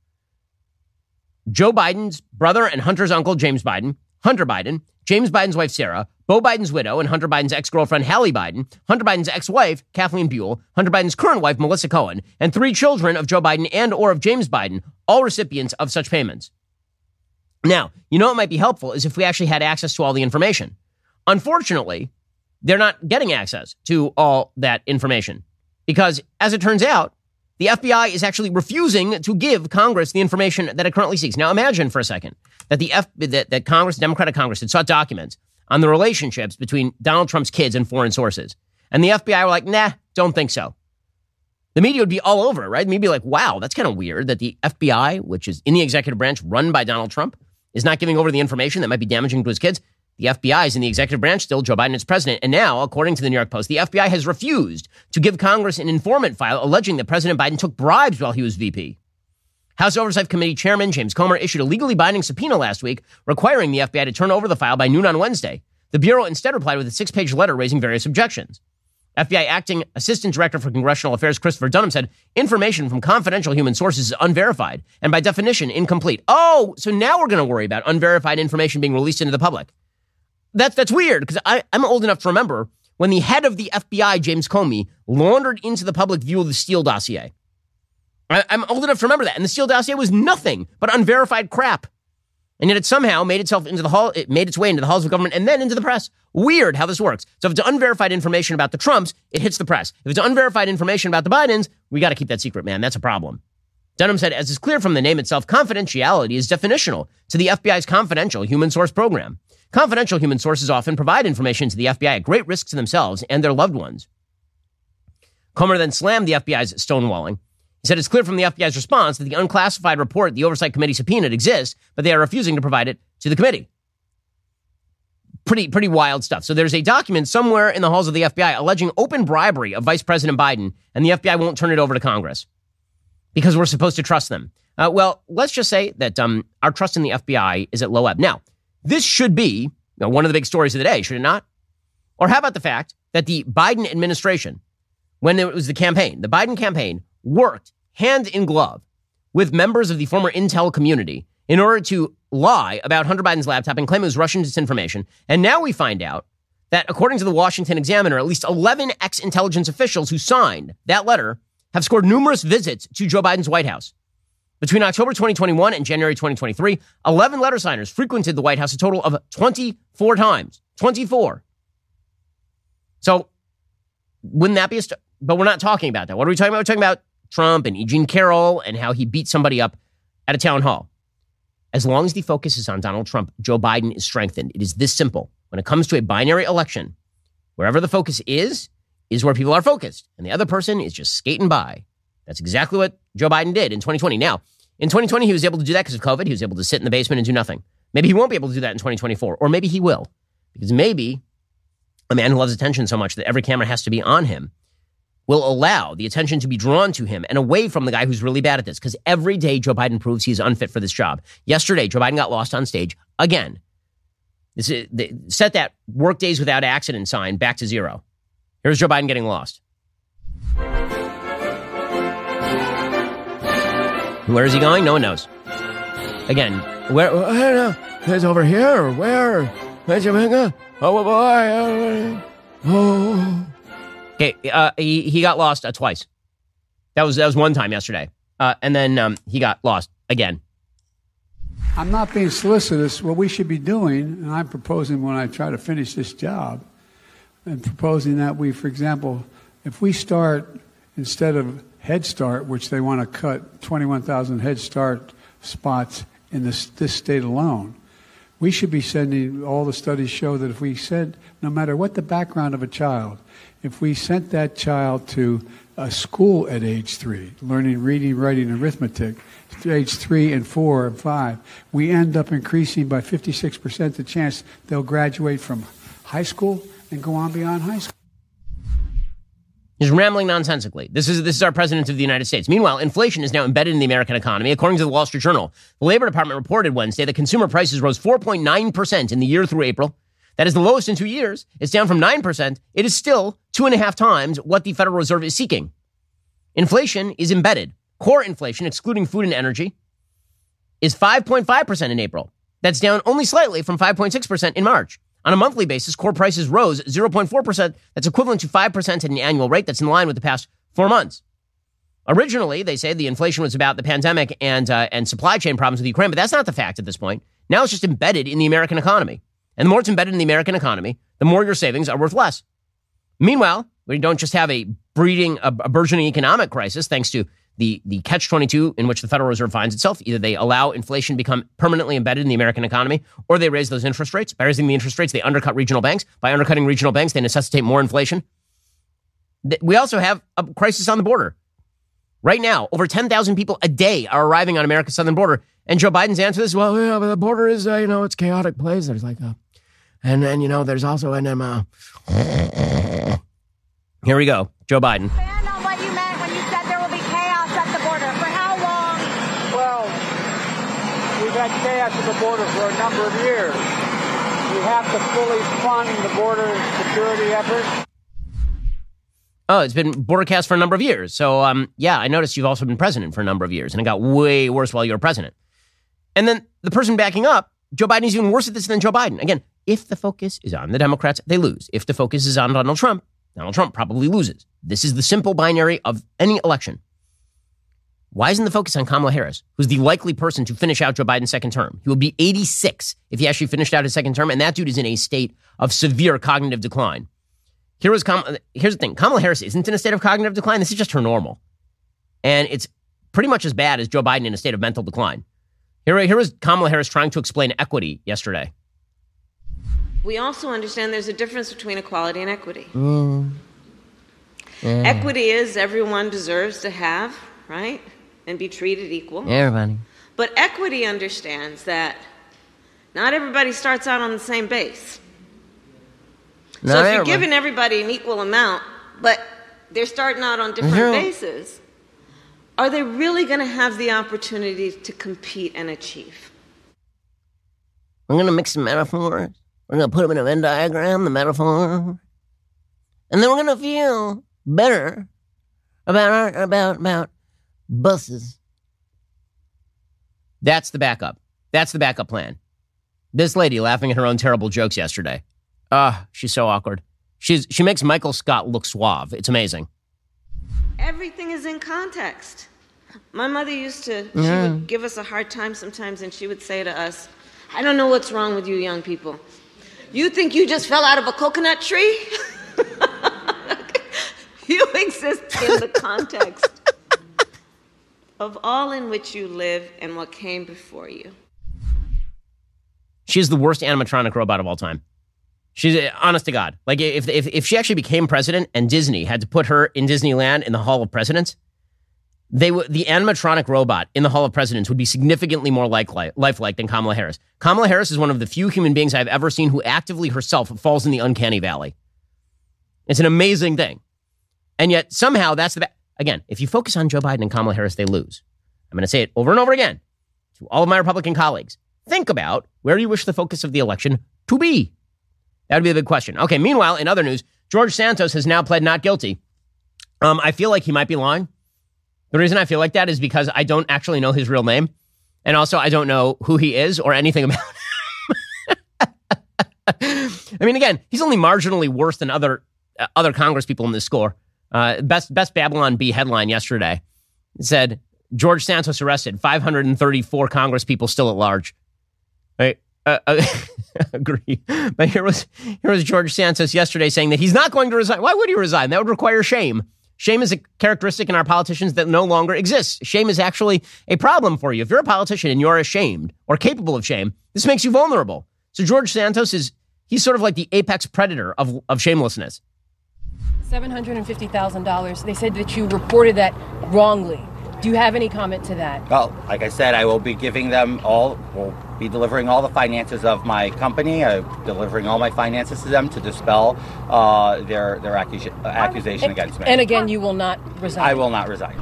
Joe Biden's brother and Hunter's uncle, James Biden, Hunter Biden, James Biden's wife, Sarah, Beau Biden's widow and Hunter Biden's ex-girlfriend, Hallie Biden, Hunter Biden's ex-wife, Kathleen Buell, Hunter Biden's current wife, Melissa Cohen, and three children of Joe Biden and or of James Biden, all recipients of such payments. Now, you know what might be helpful is if we actually had access to all the information. Unfortunately, they're not getting access to all that information. Because, as it turns out, the F B I is actually refusing to give Congress the information that it currently seeks. Now, imagine for a second that the F that, that Congress, Democratic Congress, had sought documents on the relationships between Donald Trump's kids and foreign sources. And the F B I were like, nah, don't think so. The media would be all over it, right? The media would be like, wow, that's kind of weird that the F B I, which is in the executive branch run by Donald Trump, is not giving over the information that might be damaging to his kids. The F B I is in the executive branch still, Joe Biden is president. And now, according to the New York Post, the F B I has refused to give Congress an informant file alleging that President Biden took bribes while he was V P. House Oversight Committee Chairman James Comer issued a legally binding subpoena last week requiring the F B I to turn over the file by noon on Wednesday. The Bureau instead replied with a six-page letter raising various objections. F B I Acting Assistant Director for Congressional Affairs Christopher Dunham said, information from confidential human sources is unverified and by definition incomplete. Oh, so now we're going to worry about unverified information being released into the public. That's that's weird because I'm old enough to remember when the head of the F B I, James Comey, laundered into the public view of the Steele dossier. I, I'm old enough to remember that. And the Steele dossier was nothing but unverified crap. And yet it somehow made itself into the hall, it made its way into the halls of government and then into the press. Weird how this works. So if it's unverified information about the Trumps, it hits the press. If it's unverified information about the Bidens, we got to keep that secret, man. That's a problem. Dunham said, as is clear from the name itself, confidentiality is definitional to the F B I's confidential human source program. Confidential human sources often provide information to the F B I at great risk to themselves and their loved ones. Comer then slammed the F B I's stonewalling. He said it's clear from the F B I's response that the unclassified report the Oversight Committee subpoenaed exists, but they are refusing to provide it to the committee. Pretty, pretty wild stuff. So there's a document somewhere in the halls of the F B I alleging open bribery of Vice President Biden, and the F B I won't turn it over to Congress because we're supposed to trust them. Uh, well, let's just say that um, our trust in the F B I is at low ebb. Now, this should be you know, one of the big stories of the day, should it not? Or how about the fact that the Biden administration, when it was the campaign, the Biden campaign worked hand in glove with members of the former intel community in order to lie about Hunter Biden's laptop and claim it was Russian disinformation. And now we find out that, according to the Washington Examiner, at least eleven ex-intelligence officials who signed that letter have scored numerous visits to Joe Biden's White House. Between October twenty twenty-one and January twenty twenty-three, eleven letter signers frequented the White House a total of twenty-four times. twenty-four. So, wouldn't that be a... St- but we're not talking about that. What are we talking about? We're talking about Trump and E. Jean Carroll and how he beat somebody up at a town hall. As long as the focus is on Donald Trump, Joe Biden is strengthened. It is this simple. When it comes to a binary election, wherever the focus is, is where people are focused. And the other person is just skating by. That's exactly what Joe Biden did in twenty twenty. Now, in twenty twenty, he was able to do that because of COVID. He was able to sit in the basement and do nothing. Maybe he won't be able to do that in twenty twenty-four, or maybe he will. Because maybe a man who loves attention so much that every camera has to be on him will allow the attention to be drawn to him and away from the guy who's really bad at this. Because every day Joe Biden proves he's unfit for this job. Yesterday, Joe Biden got lost on stage again. This is, they set that work days without accident sign back to zero. Here's Joe Biden getting lost. Where is he going? No one knows. Again, where? I don't know. He's over here. Where? Where's Jamaica? Oh, boy. Oh. Okay, uh, he, he got lost uh, twice. That was that was one time yesterday. Uh, and then um, he got lost again. I'm not being solicitous. What we should be doing, and I'm proposing when I try to finish this job, and proposing that we, for example, if we start, instead of Head Start, which they want to cut twenty-one thousand Head Start spots in this, this state alone, we should be sending, all the studies show that if we send, no matter what the background of a child, if we sent that child to a school at age three, learning reading, writing, arithmetic, age three and four and five, we end up increasing by fifty-six percent the chance they'll graduate from high school and go on beyond high school. He's rambling nonsensically. This is this is our president of the United States. Meanwhile, inflation is now embedded in the American economy. According to the Wall Street Journal, the Labor Department reported Wednesday that consumer prices rose four point nine percent in the year through April. That is the lowest in two years. It's down from nine percent. It is still two and a half times what the Federal Reserve is seeking. Inflation is embedded. Core inflation, excluding food and energy, is five point five percent in April. That's down only slightly from five point six percent in March. On a monthly basis, core prices rose zero point four percent. That's equivalent to five percent at an annual rate. That's in line with the past four months. Originally, they say the inflation was about the pandemic and uh, and supply chain problems with Ukraine, but that's not the fact at this point. Now it's just embedded in the American economy. And the more it's embedded in the American economy, the more your savings are worth less. Meanwhile, we don't just have a breeding, a, a burgeoning economic crisis thanks to the, the catch twenty-two in which the Federal Reserve finds itself. Either they allow inflation to become permanently embedded in the American economy, or they raise those interest rates. By raising the interest rates, they undercut regional banks. By undercutting regional banks, they necessitate more inflation. We also have a crisis on the border. Right now, over ten thousand people a day are arriving on America's southern border. And Joe Biden's answer is, well, yeah, but the border is, uh, you know, it's a chaotic place. There's like a, and then, you know, there's also an, um, uh, here we go, Joe Biden. Expand on what you meant when you said there will be chaos at the border. For how long? Well, we've had chaos at the border for a number of years. We have to fully fund the border security effort. Oh, it's been border chaos for a number of years. So, um, yeah, I noticed you've also been president for a number of years, and it got way worse while you were president. And then the person backing up, Joe Biden, is even worse at this than Joe Biden. Again, if the focus is on the Democrats, they lose. If the focus is on Donald Trump, Donald Trump probably loses. This is the simple binary of any election. Why isn't the focus on Kamala Harris, who's the likely person to finish out Joe Biden's second term? He will be eighty-six if he actually finished out his second term, and that dude is in a state of severe cognitive decline. Here was Kam- Here's the thing. Kamala Harris isn't in a state of cognitive decline. This is just her normal. And it's pretty much as bad as Joe Biden in a state of mental decline. Here, here was Kamala Harris trying to explain equity yesterday. We also understand there's a difference between equality and equity. Mm. Yeah. Equity is everyone deserves to have, right? And be treated equal. Everybody. But equity understands that not everybody starts out on the same base. Not so if everybody. you're giving everybody an equal amount, but they're starting out on different Sure. bases, are they really going to have the opportunity to compete and achieve? We're going to mix some metaphors. We're going to put them in a Venn diagram, the metaphor. And then we're going to feel better about our, about, about buses. That's the backup. That's the backup plan. This lady laughing at her own terrible jokes yesterday. Ah, she's so awkward. She's She makes Michael Scott look suave. It's amazing. Everything is in context. My mother used to, she Yeah. would give us a hard time sometimes, and she would say to us, I don't know what's wrong with you young people. You think you just fell out of a coconut tree? You exist in the context of all in which you live and what came before you. She's the worst animatronic robot of all time. She's, honest to God, like if, if if she actually became president and Disney had to put her in Disneyland in the Hall of Presidents, they w- the animatronic robot in the Hall of Presidents would be significantly more like, like, lifelike than Kamala Harris. Kamala Harris is one of the few human beings I've ever seen who actively herself falls in the uncanny valley. It's an amazing thing. And yet somehow that's the... Ba- Again, if you focus on Joe Biden and Kamala Harris, they lose. I'm going to say it over and over again to all of my Republican colleagues. Think about where you wish the focus of the election to be. That would be a big question. Okay, meanwhile, in other news, George Santos has now pled not guilty. Um, I feel like he might be lying. The reason I feel like that is because I don't actually know his real name. And also, I don't know who he is or anything about him. I mean, again, he's only marginally worse than other uh, other Congress people in this score. Uh, best, best Babylon Bee headline yesterday said, George Santos arrested, five hundred thirty-four Congress people still at large. Right? Uh, uh, agree. But here was here was George Santos yesterday saying that he's not going to resign. Why would he resign? That would require shame. Shame is a characteristic in our politicians that no longer exists. Shame is actually a problem for you. If you're a politician and you're ashamed or capable of shame, this makes you vulnerable. So George Santos is, he's sort of like the apex predator of, of shamelessness. seven hundred fifty thousand dollars. They said that you reported that wrongly. Do you have any comment to that? Well, like I said, I will be giving them all, will be delivering all the finances of my company, uh, delivering all my finances to them to dispel uh, their their accus- uh, accusation and, against me. And again, you will not resign. I will not resign.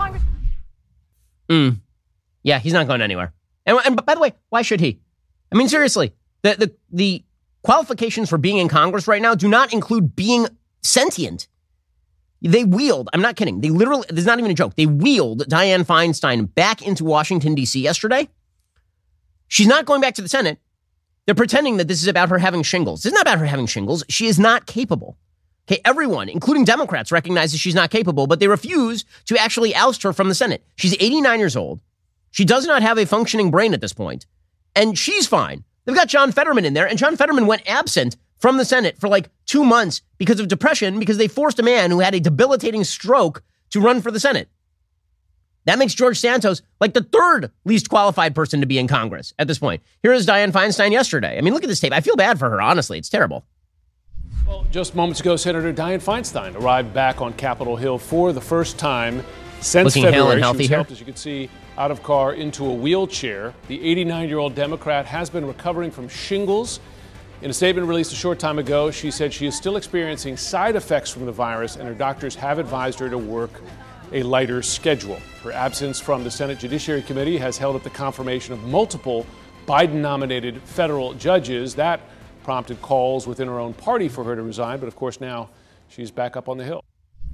Mm. Yeah, he's not going anywhere. And, and by the way, why should he? I mean, seriously, the, the the qualifications for being in Congress right now do not include being sentient. They wheeled, I'm not kidding, they literally, there's not even a joke, they wheeled Dianne Feinstein back into Washington, D C yesterday. She's not going back to the Senate. They're pretending that this is about her having shingles. This is not about her having shingles. She is not capable. Okay, everyone, including Democrats, recognizes she's not capable, but they refuse to actually oust her from the Senate. She's eighty-nine years old. She does not have a functioning brain at this point, and she's fine. They've got John Fetterman in there, and John Fetterman went absent from the Senate for like two months because of depression, because they forced a man who had a debilitating stroke to run for the Senate. That makes George Santos like the third least qualified person to be in Congress at this point. Here is Dianne Feinstein yesterday. I mean, look at this tape. I feel bad for her, honestly. It's terrible. Well, just moments ago, Senator Dianne Feinstein arrived back on Capitol Hill for the first time since Looking February. hale and healthy she was here. helped, as you can see, out of car into a wheelchair. The eighty-nine-year-old Democrat has been recovering from shingles. In a statement released a short time ago, she said she is still experiencing side effects from the virus, and her doctors have advised her to work a lighter schedule. Her absence from the Senate Judiciary Committee has held up the confirmation of multiple Biden-nominated federal judges. That prompted calls within her own party for her to resign, but of course now she's back up on the Hill.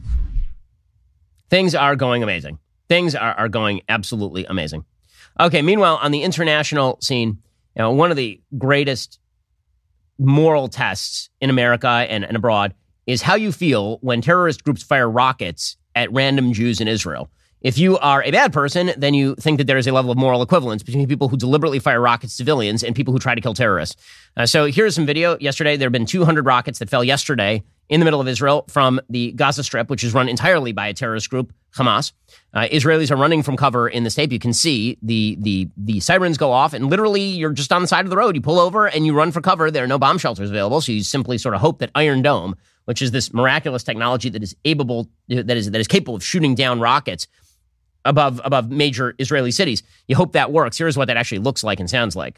Things are going amazing. Things are, are going absolutely amazing. Okay, meanwhile, on the international scene, you know, one of the greatest moral tests in America and, and abroad is how you feel when terrorist groups fire rockets at random Jews in Israel. If you are a bad person, then you think that there is a level of moral equivalence between people who deliberately fire rockets at civilians and people who try to kill terrorists. Uh, so here's some video. Yesterday, there have been two hundred rockets that fell yesterday in the middle of Israel from the Gaza Strip, which is run entirely by a terrorist group, Hamas. Uh, Israelis are running from cover in this tape. You can see the, the, the sirens go off, and literally you're just on the side of the road. You pull over and you run for cover. There are no bomb shelters available, so you simply sort of hope that Iron Dome, which is this miraculous technology that is able, that is that is capable of shooting down rockets above above major Israeli cities. You hope that works. Here's what that actually looks like and sounds like.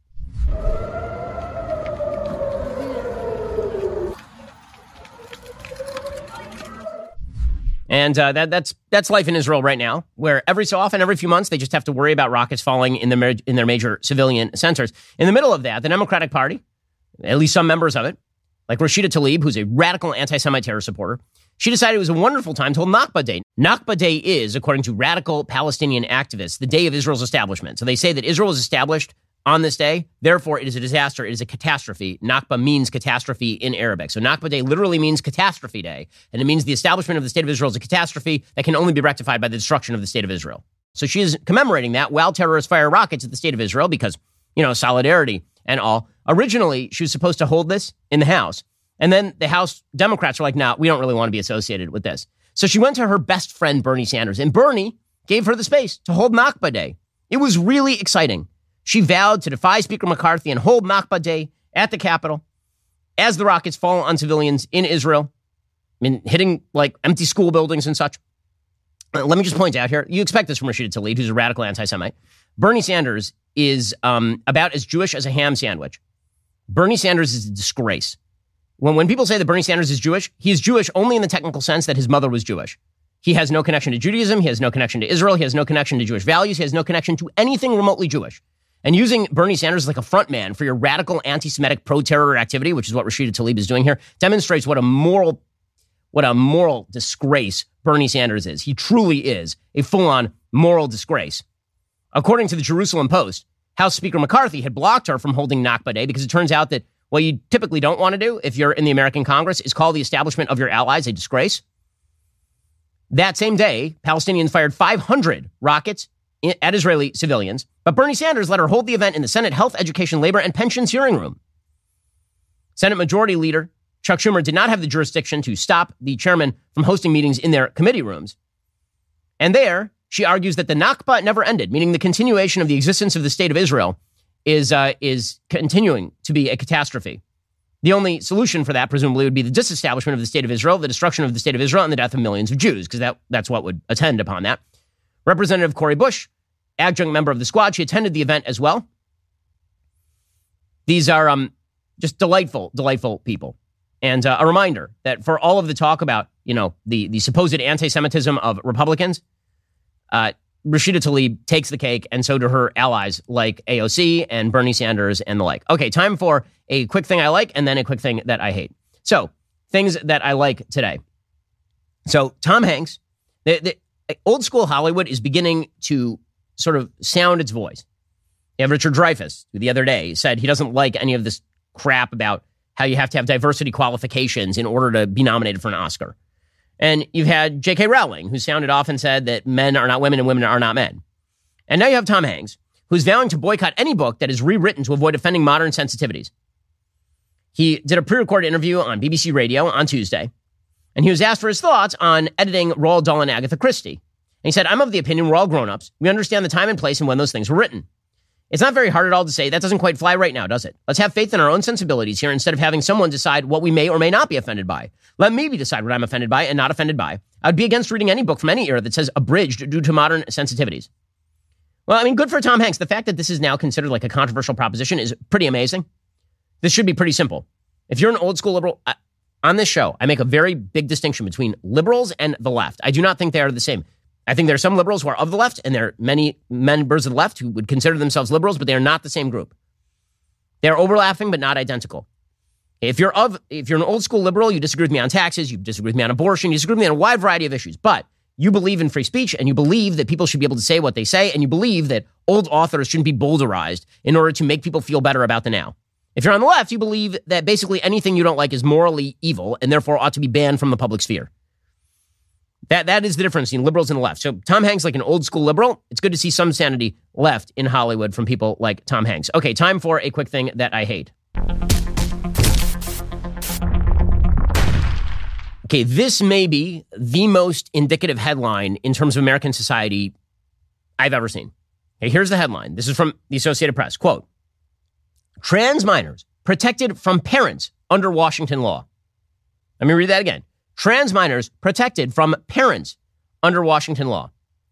And uh, that, that's that's life in Israel right now, where every so often, every few months, they just have to worry about rockets falling in, the, in their major civilian centers. In the middle of that, the Democratic Party, at least some members of it, like Rashida Tlaib, who's a radical anti-Semite terror supporter, she decided it was a wonderful time to hold Nakba Day. Nakba Day is, according to radical Palestinian activists, the day of Israel's establishment. So they say that Israel was established on this day. Therefore, it is a disaster. It is a catastrophe. Nakba means catastrophe in Arabic. So Nakba Day literally means catastrophe day. And it means the establishment of the state of Israel is a catastrophe that can only be rectified by the destruction of the state of Israel. So she is commemorating that while terrorists fire rockets at the state of Israel because, you know, solidarity and all. Originally, she was supposed to hold this in the House. And then the House Democrats were like, no, nah, we don't really want to be associated with this. So she went to her best friend, Bernie Sanders. And Bernie gave her the space to hold Nakba Day. It was really exciting. She vowed to defy Speaker McCarthy and hold Nakba Day at the Capitol as the rockets fall on civilians in Israel, I mean, hitting like empty school buildings and such. Uh, let me just point out here, you expect this from Rashida Tlaib, who's a radical anti-Semite. Bernie Sanders is um, about as Jewish as a ham sandwich. Bernie Sanders is a disgrace. When, when people say that Bernie Sanders is Jewish, he is Jewish only in the technical sense that his mother was Jewish. He has no connection to Judaism. He has no connection to Israel. He has no connection to Jewish values. He has no connection to anything remotely Jewish. And using Bernie Sanders as like a front man for your radical anti-Semitic pro-terror activity, which is what Rashida Tlaib is doing here, demonstrates what a moral, what a moral disgrace Bernie Sanders is. He truly is a full-on moral disgrace. According to the Jerusalem Post, House Speaker McCarthy had blocked her from holding Nakba Day because it turns out that what you typically don't want to do if you're in the American Congress is call the establishment of your allies a disgrace. That same day, Palestinians fired five hundred rockets at Israeli civilians, but Bernie Sanders let her hold the event in the Senate Health, Education, Labor, and Pensions hearing room. Senate Majority Leader Chuck Schumer did not have the jurisdiction to stop the chairman from hosting meetings in their committee rooms. And there, she argues that the Nakba never ended, meaning the continuation of the existence of the state of Israel is uh, is continuing to be a catastrophe. The only solution for that, presumably, would be the disestablishment of the state of Israel, the destruction of the state of Israel, and the death of millions of Jews, because that, that's what would attend upon that. Representative Cori Bush, adjunct member of the squad, she attended the event as well. These are um, just delightful, delightful people. And uh, a reminder that for all of the talk about, you know, the, the supposed anti-Semitism of Republicans, uh, Rashida Tlaib takes the cake, and so do her allies like A O C and Bernie Sanders and the like. Okay, time for a quick thing I like and then a quick thing that I hate. So, things that I like today. So, Tom Hanks, the, the old school Hollywood is beginning to sort of sound its voice. You have Richard Dreyfuss, who the other day said he doesn't like any of this crap about how you have to have diversity qualifications in order to be nominated for an Oscar. And you've had J K Rowling, who sounded off and said that men are not women and women are not men. And now you have Tom Hanks, who's vowing to boycott any book that is rewritten to avoid offending modern sensitivities. He did a pre-recorded interview on B B C Radio on Tuesday, and he was asked for his thoughts on editing Roald Dahl and Agatha Christie. And he said, I'm of the opinion we're all grown-ups. We understand the time and place and when those things were written. It's not very hard at all to say that doesn't quite fly right now, does it? Let's have faith in our own sensibilities here instead of having someone decide what we may or may not be offended by. Let me decide what I'm offended by and not offended by. I'd be against reading any book from any era that says abridged due to modern sensitivities. Well, I mean, good for Tom Hanks. The fact that this is now considered like a controversial proposition is pretty amazing. This should be pretty simple. If you're an old school liberal, I, on this show, I make a very big distinction between liberals and the left. I do not think they are the same. I think there are some liberals who are of the left, and there are many members of the left who would consider themselves liberals, but they are not the same group. They are overlapping, but not identical. If you're of, if you're an old school liberal, you disagree with me on taxes, you disagree with me on abortion, you disagree with me on a wide variety of issues, but you believe in free speech, and you believe that people should be able to say what they say, and you believe that old authors shouldn't be boulderized in order to make people feel better about the now. If you're on the left, you believe that basically anything you don't like is morally evil, and therefore ought to be banned from the public sphere. That that is the difference between liberals and the left. So Tom Hanks, like an old school liberal, it's good to see some sanity left in Hollywood from people like Tom Hanks. Okay, time for a quick thing that I hate. Okay, this may be the most indicative headline in terms of American society I've ever seen. Okay, here's the headline. This is from the Associated Press. Quote, trans minors protected from parents under Washington law. Let me read that again. Trans minors protected from parents under Washington law.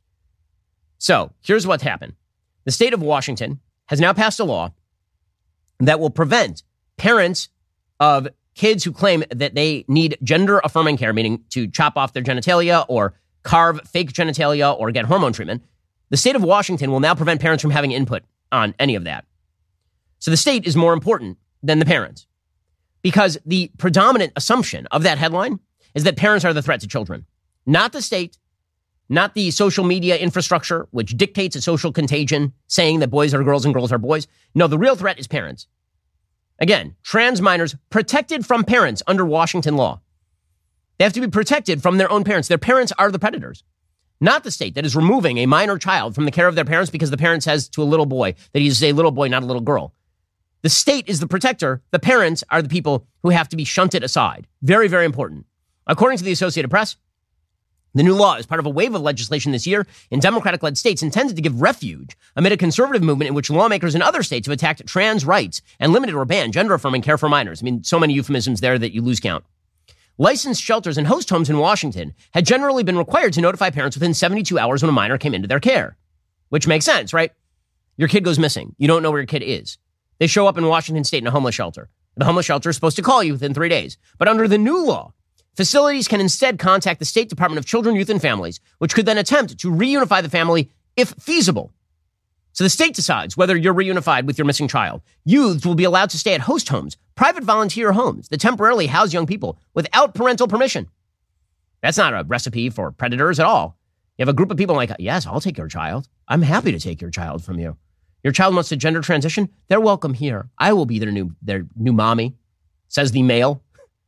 So here's what's happened. The state of Washington has now passed a law that will prevent parents of kids who claim that they need gender-affirming care, meaning to chop off their genitalia or carve fake genitalia or get hormone treatment. The state of Washington will now prevent parents from having input on any of that. So the state is more important than the parents, because the predominant assumption of that headline is that parents are the threat to children, not the state, not the social media infrastructure, which dictates a social contagion, saying that boys are girls and girls are boys. No, the real threat is parents. Again, trans minors protected from parents under Washington law. They have to be protected from their own parents. Their parents are the predators, not the state that is removing a minor child from the care of their parents because the parent says to a little boy that he's a little boy, not a little girl. The state is the protector. The parents are the people who have to be shunted aside. Very, very important. According to the Associated Press, the new law is part of a wave of legislation this year in Democratic-led states intended to give refuge amid a conservative movement in which lawmakers in other states have attacked trans rights and limited or banned gender-affirming care for minors. I mean, so many euphemisms there that you lose count. Licensed shelters and host homes in Washington had generally been required to notify parents within seventy-two hours when a minor came into their care, which makes sense, right? Your kid goes missing. You don't know where your kid is. They show up in Washington state in a homeless shelter. The homeless shelter is supposed to call you within three days. But under the new law, facilities can instead contact the State Department of Children, Youth, and Families, which could then attempt to reunify the family if feasible. So the state decides whether you're reunified with your missing child. Youths will be allowed to stay at host homes, private volunteer homes that temporarily house young people without parental permission. That's not a recipe for predators at all. You have a group of people like, yes, I'll take your child. I'm happy to take your child from you. Your child wants to gender transition? They're welcome here. I will be their new, their new mommy, says the male.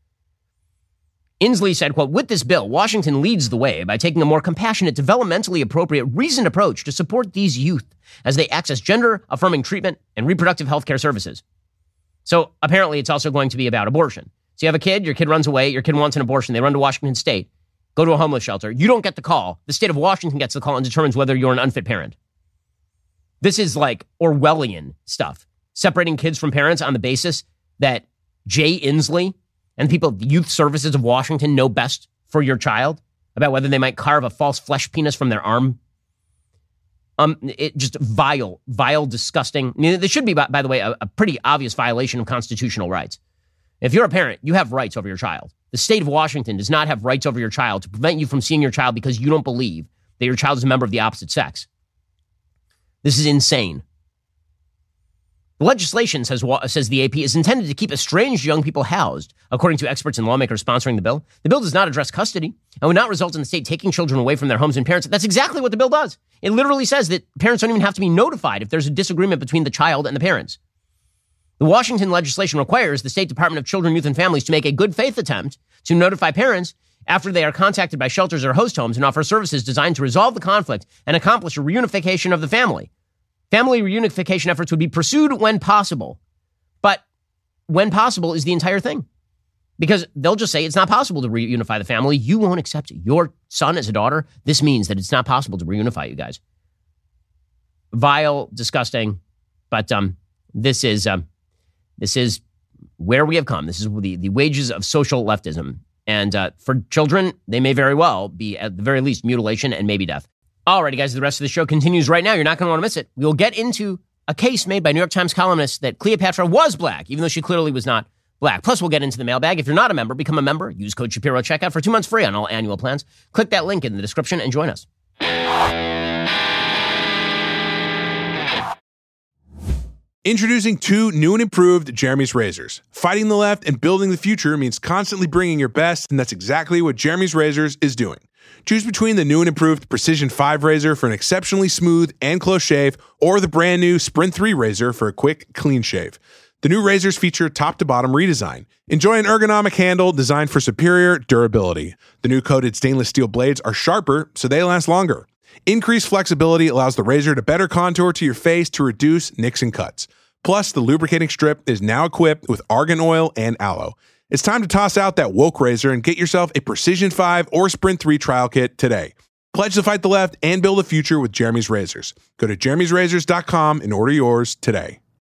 Inslee said, quote, with this bill, Washington leads the way by taking a more compassionate, developmentally appropriate, reasoned approach to support these youth as they access gender-affirming treatment and reproductive health care services. So apparently it's also going to be about abortion. So you have a kid, your kid runs away, your kid wants an abortion, they run to Washington State, go to a homeless shelter. You don't get the call. The state of Washington gets the call and determines whether you're an unfit parent. This is like Orwellian stuff, separating kids from parents on the basis that Jay Inslee and people at the Youth Services of Washington know best for your child about whether they might carve a false flesh penis from their arm. Um, it just vile, vile, disgusting. I mean, this should be, by, by the way, a, a pretty obvious violation of constitutional rights. If you're a parent, you have rights over your child. The state of Washington does not have rights over your child to prevent you from seeing your child because you don't believe that your child is a member of the opposite sex. This is insane. The legislation, says, says the A P, is intended to keep estranged young people housed, according to experts and lawmakers sponsoring the bill. The bill does not address custody and would not result in the state taking children away from their homes and parents. That's exactly what the bill does. It literally says that parents don't even have to be notified if there's a disagreement between the child and the parents. The Washington legislation requires the State Department of Children, Youth, and Families to make a good faith attempt to notify parents after they are contacted by shelters or host homes and offer services designed to resolve the conflict and accomplish a reunification of the family. Family reunification efforts would be pursued when possible. But when possible is the entire thing. Because they'll just say it's not possible to reunify the family. You won't accept it. Your son as a daughter, this means that it's not possible to reunify you guys. Vile, disgusting, but um, this is um, this is where we have come. This is the, the wages of social leftism. And uh, for children, they may very well be, at the very least, mutilation and maybe death. Alrighty, guys, the rest of the show continues right now. You're not going to want to miss it. We'll get into a case made by New York Times columnist that Cleopatra was black, even though she clearly was not black. Plus, we'll get into the mailbag. If you're not a member, become a member. Use code Shapiro at checkout for two months free on all annual plans. Click that link in the description and join us. Introducing two new and improved Jeremy's razors. Fighting the left and building the future means constantly bringing your best, and that's exactly what Jeremy's razors is doing. Choose between the new and improved Precision five razor for an exceptionally smooth and close shave, or the brand new Sprint three razor for a quick, clean shave. The new razors feature top-to-bottom redesign. Enjoy an ergonomic handle designed for superior durability. The new coated stainless steel blades are sharper, so they last longer. Increased flexibility allows the razor to better contour to your face to reduce nicks and cuts. Plus, the lubricating strip is now equipped with argan oil and aloe. It's time to toss out that woke razor and get yourself a Precision five or Sprint three trial kit today. Pledge to fight the left and build a future with Jeremy's Razors. Go to jeremy's razors dot com and order yours today.